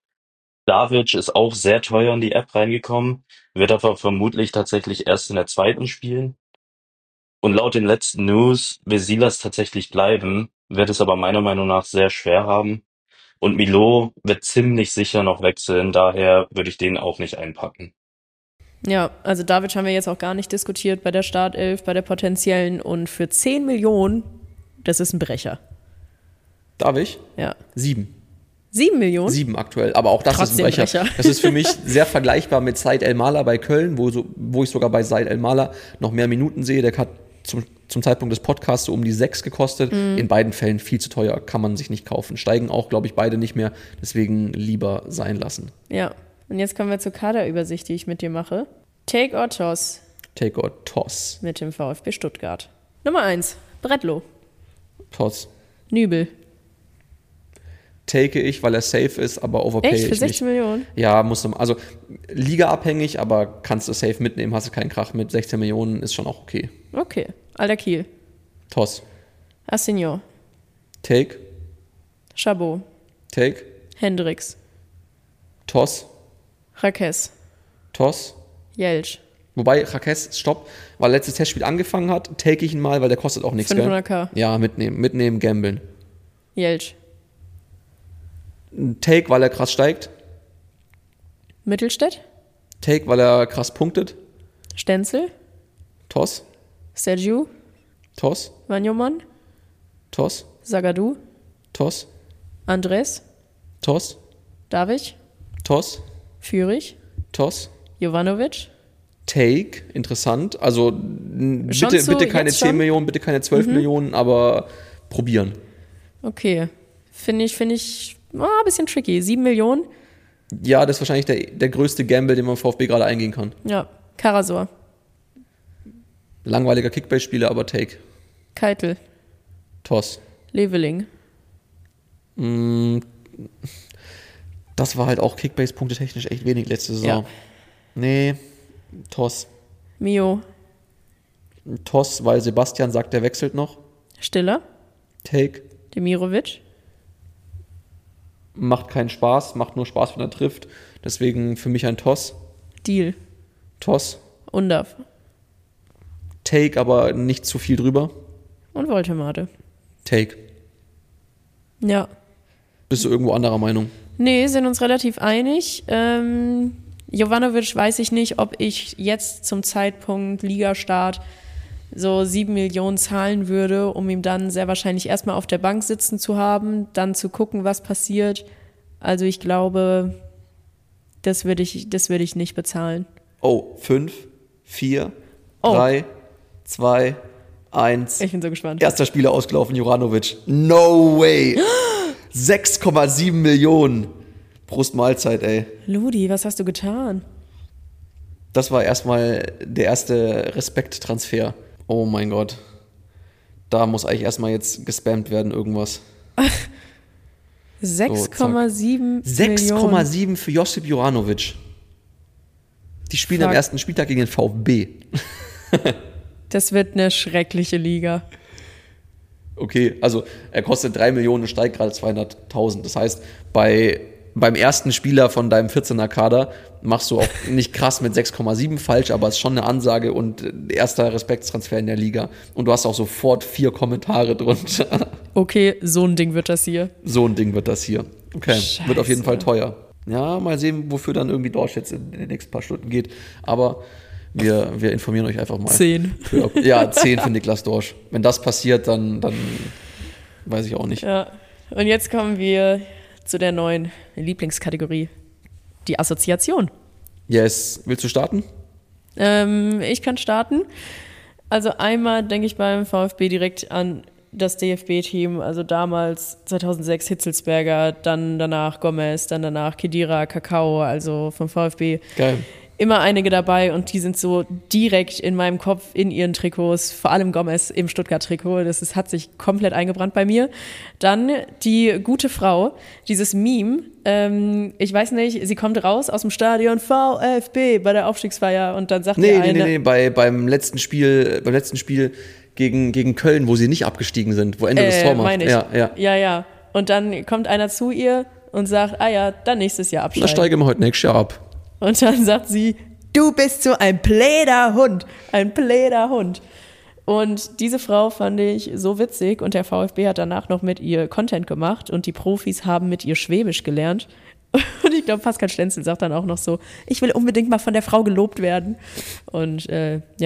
Davic ist auch sehr teuer in die App reingekommen, wird aber vermutlich tatsächlich erst in der zweiten spielen. Und laut den letzten News will Silas tatsächlich bleiben, wird es aber meiner Meinung nach sehr schwer haben. Und Milo wird ziemlich sicher noch wechseln, daher würde ich den auch nicht einpacken. Ja, also David haben wir jetzt auch gar nicht diskutiert bei der Startelf, bei der potenziellen und für zehn Millionen, das ist ein Brecher. Darf ich? Ja. Sieben. Sieben Millionen? Sieben aktuell, aber auch das Trotzdem ist ein Brecher. Brecher. Das ist für mich sehr vergleichbar mit Said El-Mala bei Köln, wo, so, wo ich sogar bei Said El-Mala noch mehr Minuten sehe. Der hat zum, zum Zeitpunkt des Podcasts so um die sechs gekostet. Mhm. In beiden Fällen viel zu teuer, kann man sich nicht kaufen. Steigen auch, glaube ich, beide nicht mehr, deswegen lieber sein lassen. Ja, und jetzt kommen wir zur Kaderübersicht, die ich mit dir mache. Take or Toss. Take or Toss. Mit dem VfB Stuttgart. Nummer eins, Bredlow. Toss. Nübel. Take ich, weil er safe ist, aber overpay Echt? Für ich sechzehn nicht. Millionen? Ja, musst du, also ligaabhängig, aber kannst du safe mitnehmen, hast du keinen Krach mit. sechzehn Millionen ist schon auch okay. Okay. Alter Kiel. Toss. Assignon. Take. Chabot. Take. Hendricks. Toss. Rakes. Toss. Jeltsch. Wobei, Rakes, stopp, weil letztes Testspiel angefangen hat, take ich ihn mal, weil der kostet auch nichts, gell? fünfhunderttausend. Ja, mitnehmen, mitnehmen, gambeln. Jeltsch. Take, weil er krass steigt. Mittelstädt. Take, weil er krass punktet. Stenzel. Toss. Sergiu. Toss. Wanyoman. Toss. Zagadou. Toss. Andres. Toss. David. Toss. Führig. Toss. Jovanovic. Take, interessant. Also n- Schon bitte, zu- bitte keine jetzt zehn schon? Millionen, bitte keine zwölf Mhm. Millionen, aber probieren. Okay. Finde ich, finde ich, ah, ein bisschen tricky. Sieben Millionen. Ja, das ist wahrscheinlich der, der größte Gamble, den man im VfB gerade eingehen kann. Ja. Karasor. Langweiliger Kickbase-Spieler, aber Take. Keitel. Toss. Leveling. Mm, Das war halt auch Kickbase-Punkte technisch echt wenig letzte Saison. Ja. Nee, Toss. Mio. Toss, weil Sebastian sagt, der wechselt noch. Stiller. Take. Demirovic. Macht keinen Spaß, macht nur Spaß, wenn er trifft. Deswegen für mich ein Toss. Deal. Toss. Undav. Take, aber nicht zu viel drüber. Und Voltemade. Take. Ja. Bist du irgendwo anderer Meinung? Nee, sind uns relativ einig. Ähm, Jovanovic weiß ich nicht, ob ich jetzt zum Zeitpunkt Ligastart so sieben Millionen zahlen würde, um ihm dann sehr wahrscheinlich erstmal auf der Bank sitzen zu haben, dann zu gucken, was passiert. Also ich glaube, das würde ich, das würde ich nicht bezahlen. Oh, fünf, vier, Oh. drei, zwei, eins. Ich bin so gespannt. Erster Spieler ausgelaufen, Juranovic. No way. sechs Komma sieben Millionen. Prost Mahlzeit, ey. Ludi, was hast du getan? Das war erstmal der erste Respekttransfer. Oh mein Gott. Da muss eigentlich erstmal jetzt gespammt werden, irgendwas. sechs Komma sieben sechs Komma Millionen. sieben für Josip Juranovic. Die spielen Fuck. am ersten Spieltag gegen den VfB. Das wird eine schreckliche Liga. Okay, also er kostet drei Millionen und steigt gerade zweihunderttausend. Das heißt, bei, beim ersten Spieler von deinem vierzehner Kader machst du auch nicht krass mit sechs Komma sieben falsch, aber es ist schon eine Ansage und erster Respektstransfer in der Liga. Und du hast auch sofort vier Kommentare drunter. Okay, so ein Ding wird das hier. So ein Ding wird das hier. Okay, Scheiße. wird auf jeden Fall teuer. Ja, mal sehen, wofür dann irgendwie Dorsch jetzt in den nächsten paar Stunden geht. Aber wir, wir informieren euch einfach mal. Zehn. Für, ja, zehn für Niklas Dorsch. Wenn das passiert, dann, dann weiß ich auch nicht. Ja. Und jetzt kommen wir zu der neuen Lieblingskategorie. Die Assoziation. Yes. Willst du starten? Ähm, ich kann starten. Also einmal denke ich beim VfB direkt an das D F B-Team, also damals zweitausendsechs Hitzelsberger, dann danach Gomez, dann danach Khedira, Kakao, also vom VfB. Geil. Immer einige dabei und die sind so direkt in meinem Kopf in ihren Trikots, vor allem Gomez im Stuttgart-Trikot, das ist, hat sich komplett eingebrannt bei mir. Dann die gute Frau, dieses Meme, ähm, ich weiß nicht, sie kommt raus aus dem Stadion VfB bei der Aufstiegsfeier und dann sagt Nee, ihr nee, eine... nee, nee, bei, beim letzten Spiel, beim letzten Spiel gegen, gegen Köln, wo sie nicht abgestiegen sind, wo Ende das Äh, Tor macht. meine ich. Ja, ja. ja, ja. Und dann kommt einer zu ihr und sagt, ah ja, dann nächstes Jahr Da absteigen. steigen wir heute nächstes Jahr ab. Und dann sagt sie, du bist so ein pläder Hund, ein pläder Hund. Und diese Frau fand ich so witzig und der VfB hat danach noch mit ihr Content gemacht und die Profis haben mit ihr Schwäbisch gelernt. Und ich glaube, Pascal Stenzel sagt dann auch noch so, ich will unbedingt mal von der Frau gelobt werden. Und äh, ja,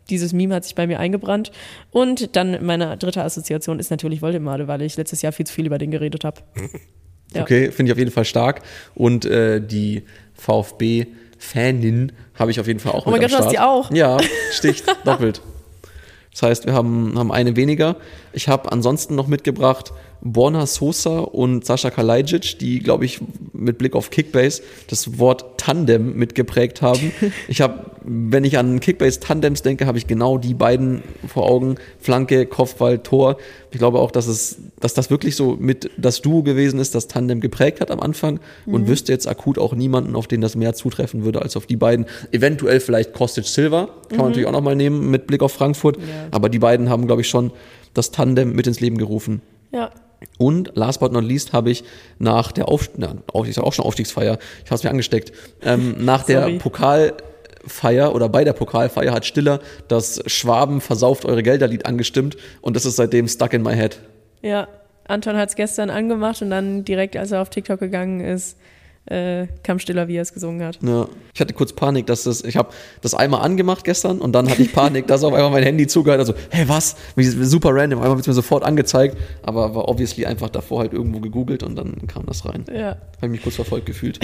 dieses Meme hat sich bei mir eingebrannt. Und dann meine dritte Assoziation ist natürlich Woldemade, weil ich letztes Jahr viel zu viel über den geredet habe. Ja. Okay, finde ich auf jeden Fall stark. Und äh, die VfB-Fanin habe ich auf jeden Fall auch oh mit mein am Gott, Start. du hast die auch? Ja, sticht doppelt. Das heißt, wir haben, haben eine weniger. Ich habe ansonsten noch mitgebracht Borna Sosa und Sascha Kalajdzic, die, glaube ich, mit Blick auf Kickbase das Wort Tandem mitgeprägt haben. Ich habe, wenn ich an Kickbase-Tandems denke, habe ich genau die beiden vor Augen. Flanke, Kopfball, Tor. Ich glaube auch, dass es, dass das wirklich so mit das Duo gewesen ist, das Tandem geprägt hat am Anfang mhm. und wüsste jetzt akut auch niemanden, auf den das mehr zutreffen würde als auf die beiden. Eventuell vielleicht Kostic Silva, kann man mhm. natürlich auch nochmal nehmen mit Blick auf Frankfurt. Ja. Aber die beiden haben, glaube ich, schon das Tandem mit ins Leben gerufen. Ja. Und last but not least habe ich nach der Auf, na, ich sag auch schon Aufstiegsfeier, ich habe es mir angesteckt, ähm, nach der Pokalfeier oder bei der Pokalfeier hat Stiller das Schwaben versauft eure Gelder-Lied angestimmt und das ist seitdem stuck in my head. Ja, Anton hat es gestern angemacht und dann direkt, als er auf TikTok gegangen ist, äh, kam Stiller, wie er es gesungen hat. Ja, ich hatte kurz Panik, dass das, ich habe das einmal angemacht gestern und dann hatte ich Panik, dass auf einmal mein Handy zugehört, also, hey, was? Super random, einmal wird es mir sofort angezeigt, aber war obviously einfach davor halt irgendwo gegoogelt und dann kam das rein. Ja. Habe ich mich kurz verfolgt gefühlt.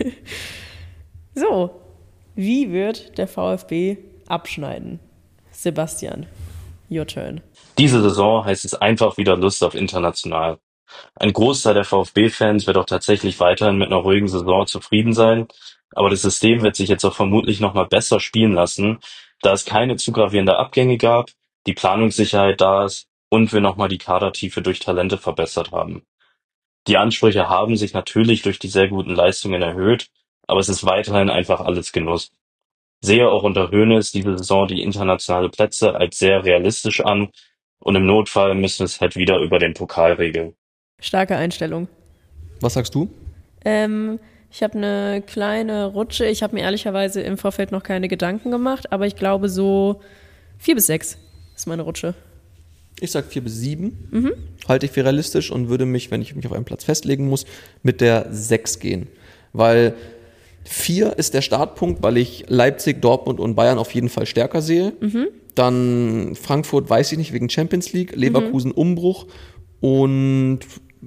So, wie wird der VfB abschneiden? Sebastian, your turn. Diese Saison heißt es einfach wieder Lust auf international. Ein Großteil der VfB-Fans wird auch tatsächlich weiterhin mit einer ruhigen Saison zufrieden sein, aber das System wird sich jetzt auch vermutlich nochmal besser spielen lassen, da es keine zu gravierenden Abgänge gab, die Planungssicherheit da ist und wir nochmal die Kadertiefe durch Talente verbessert haben. Die Ansprüche haben sich natürlich durch die sehr guten Leistungen erhöht, aber es ist weiterhin einfach alles Genuss. Sehe auch unter Hoeneß diese Saison die internationale Plätze als sehr realistisch an und im Notfall müssen wir es halt wieder über den Pokal regeln. Starke Einstellung. Was sagst du? Ähm, ich habe eine kleine Rutsche. Ich habe mir ehrlicherweise im Vorfeld noch keine Gedanken gemacht, aber ich glaube so vier bis sechs ist meine Rutsche. Ich sag vier bis sieben. Mhm. Halte ich für realistisch und würde mich, wenn ich mich auf einen Platz festlegen muss, mit der sechs gehen. Weil vier ist der Startpunkt, weil ich Leipzig, Dortmund und Bayern auf jeden Fall stärker sehe. Mhm. Dann Frankfurt, weiß ich nicht, wegen Champions League. Leverkusen, mhm. Umbruch. Und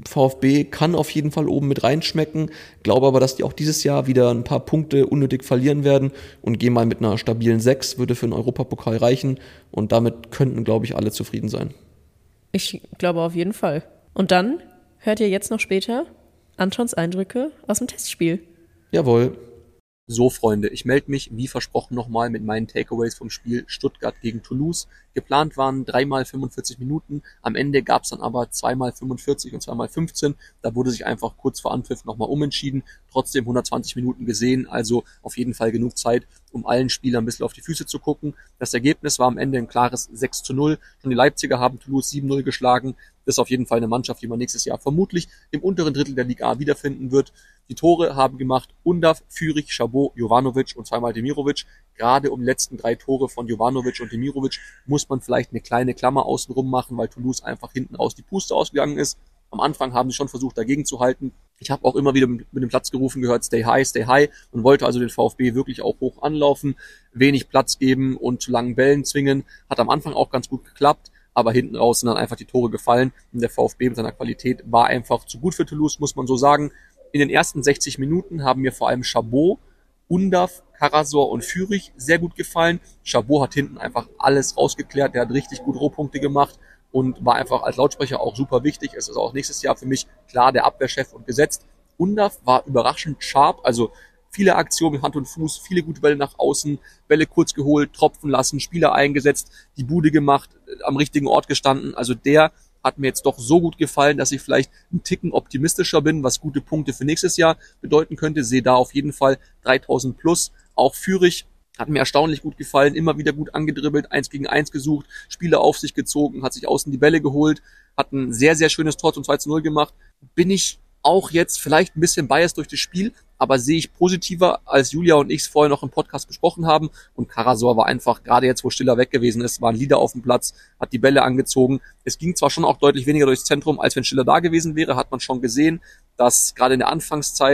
VfB kann auf jeden Fall oben mit reinschmecken, glaube aber, dass die auch dieses Jahr wieder ein paar Punkte unnötig verlieren werden und gehe mal mit einer stabilen sechs, würde für einen Europapokal reichen und damit könnten, glaube ich, alle zufrieden sein. Ich glaube auf jeden Fall. Und dann hört ihr jetzt noch später Antons Eindrücke aus dem Testspiel. Jawohl. So, Freunde, ich melde mich wie versprochen nochmal mit meinen Takeaways vom Spiel Stuttgart gegen Toulouse. Geplant waren dreimal fünfundvierzig Minuten, am Ende gab es dann aber zweimal fünfundvierzig und zweimal fünfzehn. Da wurde sich einfach kurz vor Anpfiff nochmal umentschieden. Trotzdem hundertzwanzig Minuten gesehen, also auf jeden Fall genug Zeit, um allen Spielern ein bisschen auf die Füße zu gucken. Das Ergebnis war am Ende ein klares sechs zu null. Schon die Leipziger haben Toulouse sieben null geschlagen. Das ist auf jeden Fall eine Mannschaft, die man nächstes Jahr vermutlich im unteren Drittel der Liga A wiederfinden wird. Die Tore haben gemacht Undav, Führig, Chabot, Jovanovic und zweimal Demirovic. Gerade um die letzten drei Tore von Jovanovic und Demirovic muss man vielleicht eine kleine Klammer außenrum machen, weil Toulouse einfach hinten raus die Puste ausgegangen ist. Am Anfang haben sie schon versucht, dagegen zu halten. Ich habe auch immer wieder mit dem Platz gerufen gehört, stay high, stay high und wollte also den VfB wirklich auch hoch anlaufen, wenig Platz geben und zu langen Bällen zwingen. Hat am Anfang auch ganz gut geklappt, aber hinten raus sind dann einfach die Tore gefallen und der VfB mit seiner Qualität war einfach zu gut für Toulouse, muss man so sagen. In den ersten sechzig Minuten haben mir vor allem Chabot, Undav, Karasor und Führig sehr gut gefallen. Chabot hat hinten einfach alles rausgeklärt, der hat richtig gut Rohpunkte gemacht und war einfach als Lautsprecher auch super wichtig. Es ist auch nächstes Jahr für mich klar der Abwehrchef und gesetzt. Undav war überraschend sharp, also viele Aktionen mit Hand und Fuß, viele gute Bälle nach außen, Bälle kurz geholt, tropfen lassen, Spieler eingesetzt, die Bude gemacht, am richtigen Ort gestanden. Also der hat mir jetzt doch so gut gefallen, dass ich vielleicht einen Ticken optimistischer bin, was gute Punkte für nächstes Jahr bedeuten könnte. Sehe da auf jeden Fall dreitausend plus. Auch Führig hat mir erstaunlich gut gefallen, immer wieder gut angedribbelt, eins gegen eins gesucht, Spieler auf sich gezogen, hat sich außen die Bälle geholt, hat ein sehr, sehr schönes Tor zum zwei zu null gemacht. Bin ich auch jetzt vielleicht ein bisschen biased durch das Spiel, aber sehe ich positiver, als Julia und ich es vorher noch im Podcast besprochen haben. Und Karasor war einfach, gerade jetzt, wo Stiller weg gewesen ist, war ein Leader auf dem Platz, hat die Bälle angezogen. Es ging zwar schon auch deutlich weniger durchs Zentrum, als wenn Stiller da gewesen wäre, hat man schon gesehen, dass gerade in der Anfangszeit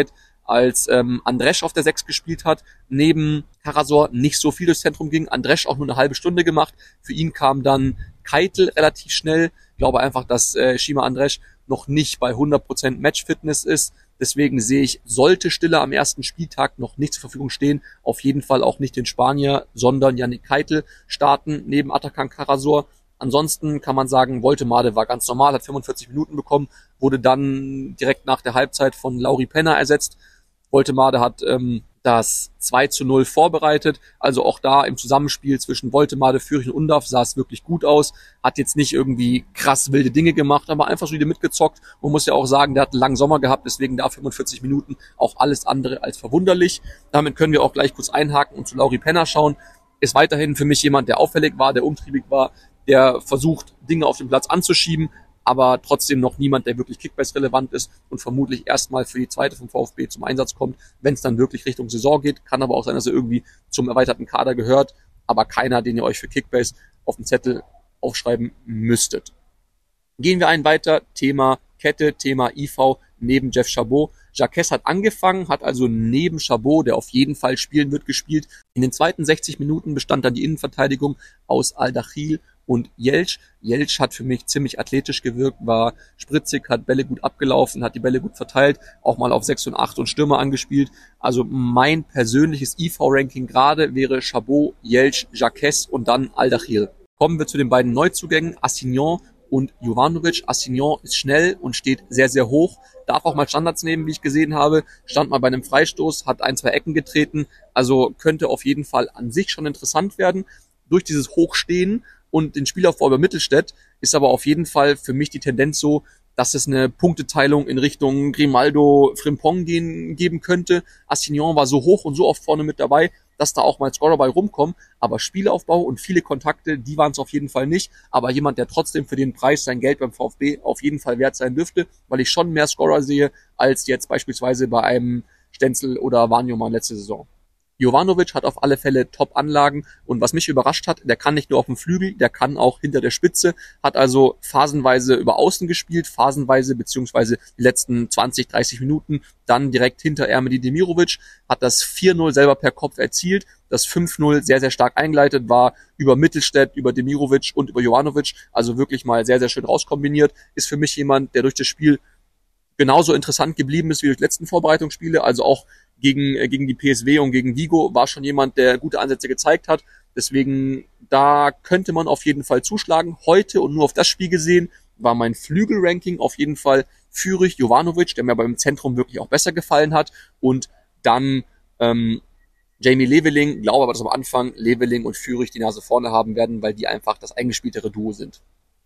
als ähm, Andresch auf der sechs gespielt hat, neben Karasor nicht so viel durchs Zentrum ging. Andresch auch nur eine halbe Stunde gemacht. Für ihn kam dann Keitel relativ schnell. Ich glaube einfach, dass äh, Shima Andresch noch nicht bei hundert Prozent Matchfitness ist. Deswegen sehe ich, sollte Stiller am ersten Spieltag noch nicht zur Verfügung stehen, auf jeden Fall auch nicht den Spanier, sondern Yannick Keitel starten neben Atakan Karasor. Ansonsten kann man sagen, Woltemade war ganz normal, hat fünfundvierzig Minuten bekommen, wurde dann direkt nach der Halbzeit von Lauri Penner ersetzt. Woltemade hat ähm, das zwei zu null vorbereitet, also auch da im Zusammenspiel zwischen Woltemade, Führig und Undav sah es wirklich gut aus, hat jetzt nicht irgendwie krass wilde Dinge gemacht, aber einfach so wieder mitgezockt. Man muss ja auch sagen, der hat einen langen Sommer gehabt, deswegen da fünfundvierzig Minuten auch alles andere als verwunderlich. Damit können wir auch gleich kurz einhaken und zu Lauri Penner schauen. Ist weiterhin für mich jemand, der auffällig war, der umtriebig war, der versucht, Dinge auf den Platz anzuschieben, aber trotzdem noch niemand, der wirklich Kickbase-relevant ist und vermutlich erstmal für die zweite vom VfB zum Einsatz kommt, wenn es dann wirklich Richtung Saison geht. Kann aber auch sein, dass er irgendwie zum erweiterten Kader gehört, aber keiner, den ihr euch für Kickbase auf den Zettel aufschreiben müsstet. Gehen wir einen weiter, Thema Kette, Thema I V neben Jeff Chabot. Jacques hat angefangen, hat also neben Chabot, der auf jeden Fall spielen wird, gespielt. In den zweiten sechzig Minuten bestand dann die Innenverteidigung aus Al-Dakhil und Jeltsch. Jeltsch hat für mich ziemlich athletisch gewirkt, war spritzig, hat Bälle gut abgelaufen, hat die Bälle gut verteilt, auch mal auf sechs und acht und Stürmer angespielt. Also mein persönliches I V-Ranking gerade wäre Chabot, Jeltsch, Jacques und dann Al-Dakhil. Kommen wir zu den beiden Neuzugängen, Assignon und Jovanovic. Assignon ist schnell und steht sehr, sehr hoch, darf auch mal Standards nehmen, wie ich gesehen habe, stand mal bei einem Freistoß, hat ein, zwei Ecken getreten, also könnte auf jeden Fall an sich schon interessant werden. Durch dieses Hochstehen und den Spielaufbau über Mittelstädt ist aber auf jeden Fall für mich die Tendenz so, dass es eine Punkteteilung in Richtung Grimaldo, Frimpong gehen, geben könnte. Assignon war so hoch und so oft vorne mit dabei, dass da auch mal Scorer bei rumkommen, aber Spielaufbau und viele Kontakte, die waren es auf jeden Fall nicht, aber jemand, der trotzdem für den Preis sein Geld beim VfB auf jeden Fall wert sein dürfte, weil ich schon mehr Scorer sehe, als jetzt beispielsweise bei einem Stenzel oder Wagnermann letzte Saison. Jovanovic hat auf alle Fälle Top-Anlagen und was mich überrascht hat, der kann nicht nur auf dem Flügel, der kann auch hinter der Spitze, hat also phasenweise über Außen gespielt, phasenweise beziehungsweise die letzten zwanzig, dreißig Minuten dann direkt hinter Ermedi Demirovic, hat das vier null selber per Kopf erzielt, das fünf null sehr, sehr stark eingeleitet war über Mittelstädt, über Demirovic und über Jovanovic, also wirklich mal sehr, sehr schön rauskombiniert, ist für mich jemand, der durch das Spiel genauso interessant geblieben ist wie durch die letzten Vorbereitungsspiele, also auch gegen äh, gegen die P S V und gegen Vigo war schon jemand, der gute Ansätze gezeigt hat. Deswegen, da könnte man auf jeden Fall zuschlagen. Heute und nur auf das Spiel gesehen war mein Flügel-Ranking auf jeden Fall Führig, Jovanovic, der mir beim Zentrum wirklich auch besser gefallen hat. Und dann ähm, Jamie Leveling, glaube aber, dass am Anfang Leveling und Führig die Nase vorne haben werden, weil die einfach das eingespieltere Duo sind.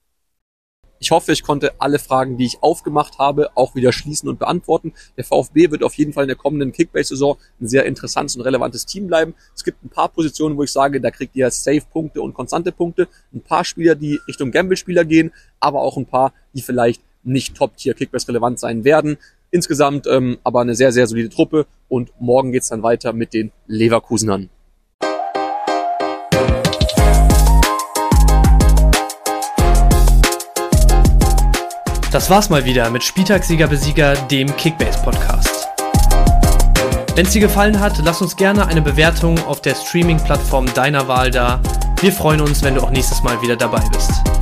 Ich hoffe, ich konnte alle Fragen, die ich aufgemacht habe, auch wieder schließen und beantworten. Der VfB wird auf jeden Fall in der kommenden Kickbase-Saison ein sehr interessantes und relevantes Team bleiben. Es gibt ein paar Positionen, wo ich sage, da kriegt ihr Safe-Punkte und konstante Punkte. Ein paar Spieler, die Richtung Gamble-Spieler gehen, aber auch ein paar, die vielleicht nicht Top-Tier-Kickbase-relevant sein werden. Insgesamt ähm, aber eine sehr, sehr solide Truppe und morgen geht's dann weiter mit den Leverkusenern. Das war's mal wieder mit Spieltagssieger-Besieger, dem Kickbase-Podcast. Wenn es dir gefallen hat, lass uns gerne eine Bewertung auf der Streaming-Plattform deiner Wahl da. Wir freuen uns, wenn du auch nächstes Mal wieder dabei bist.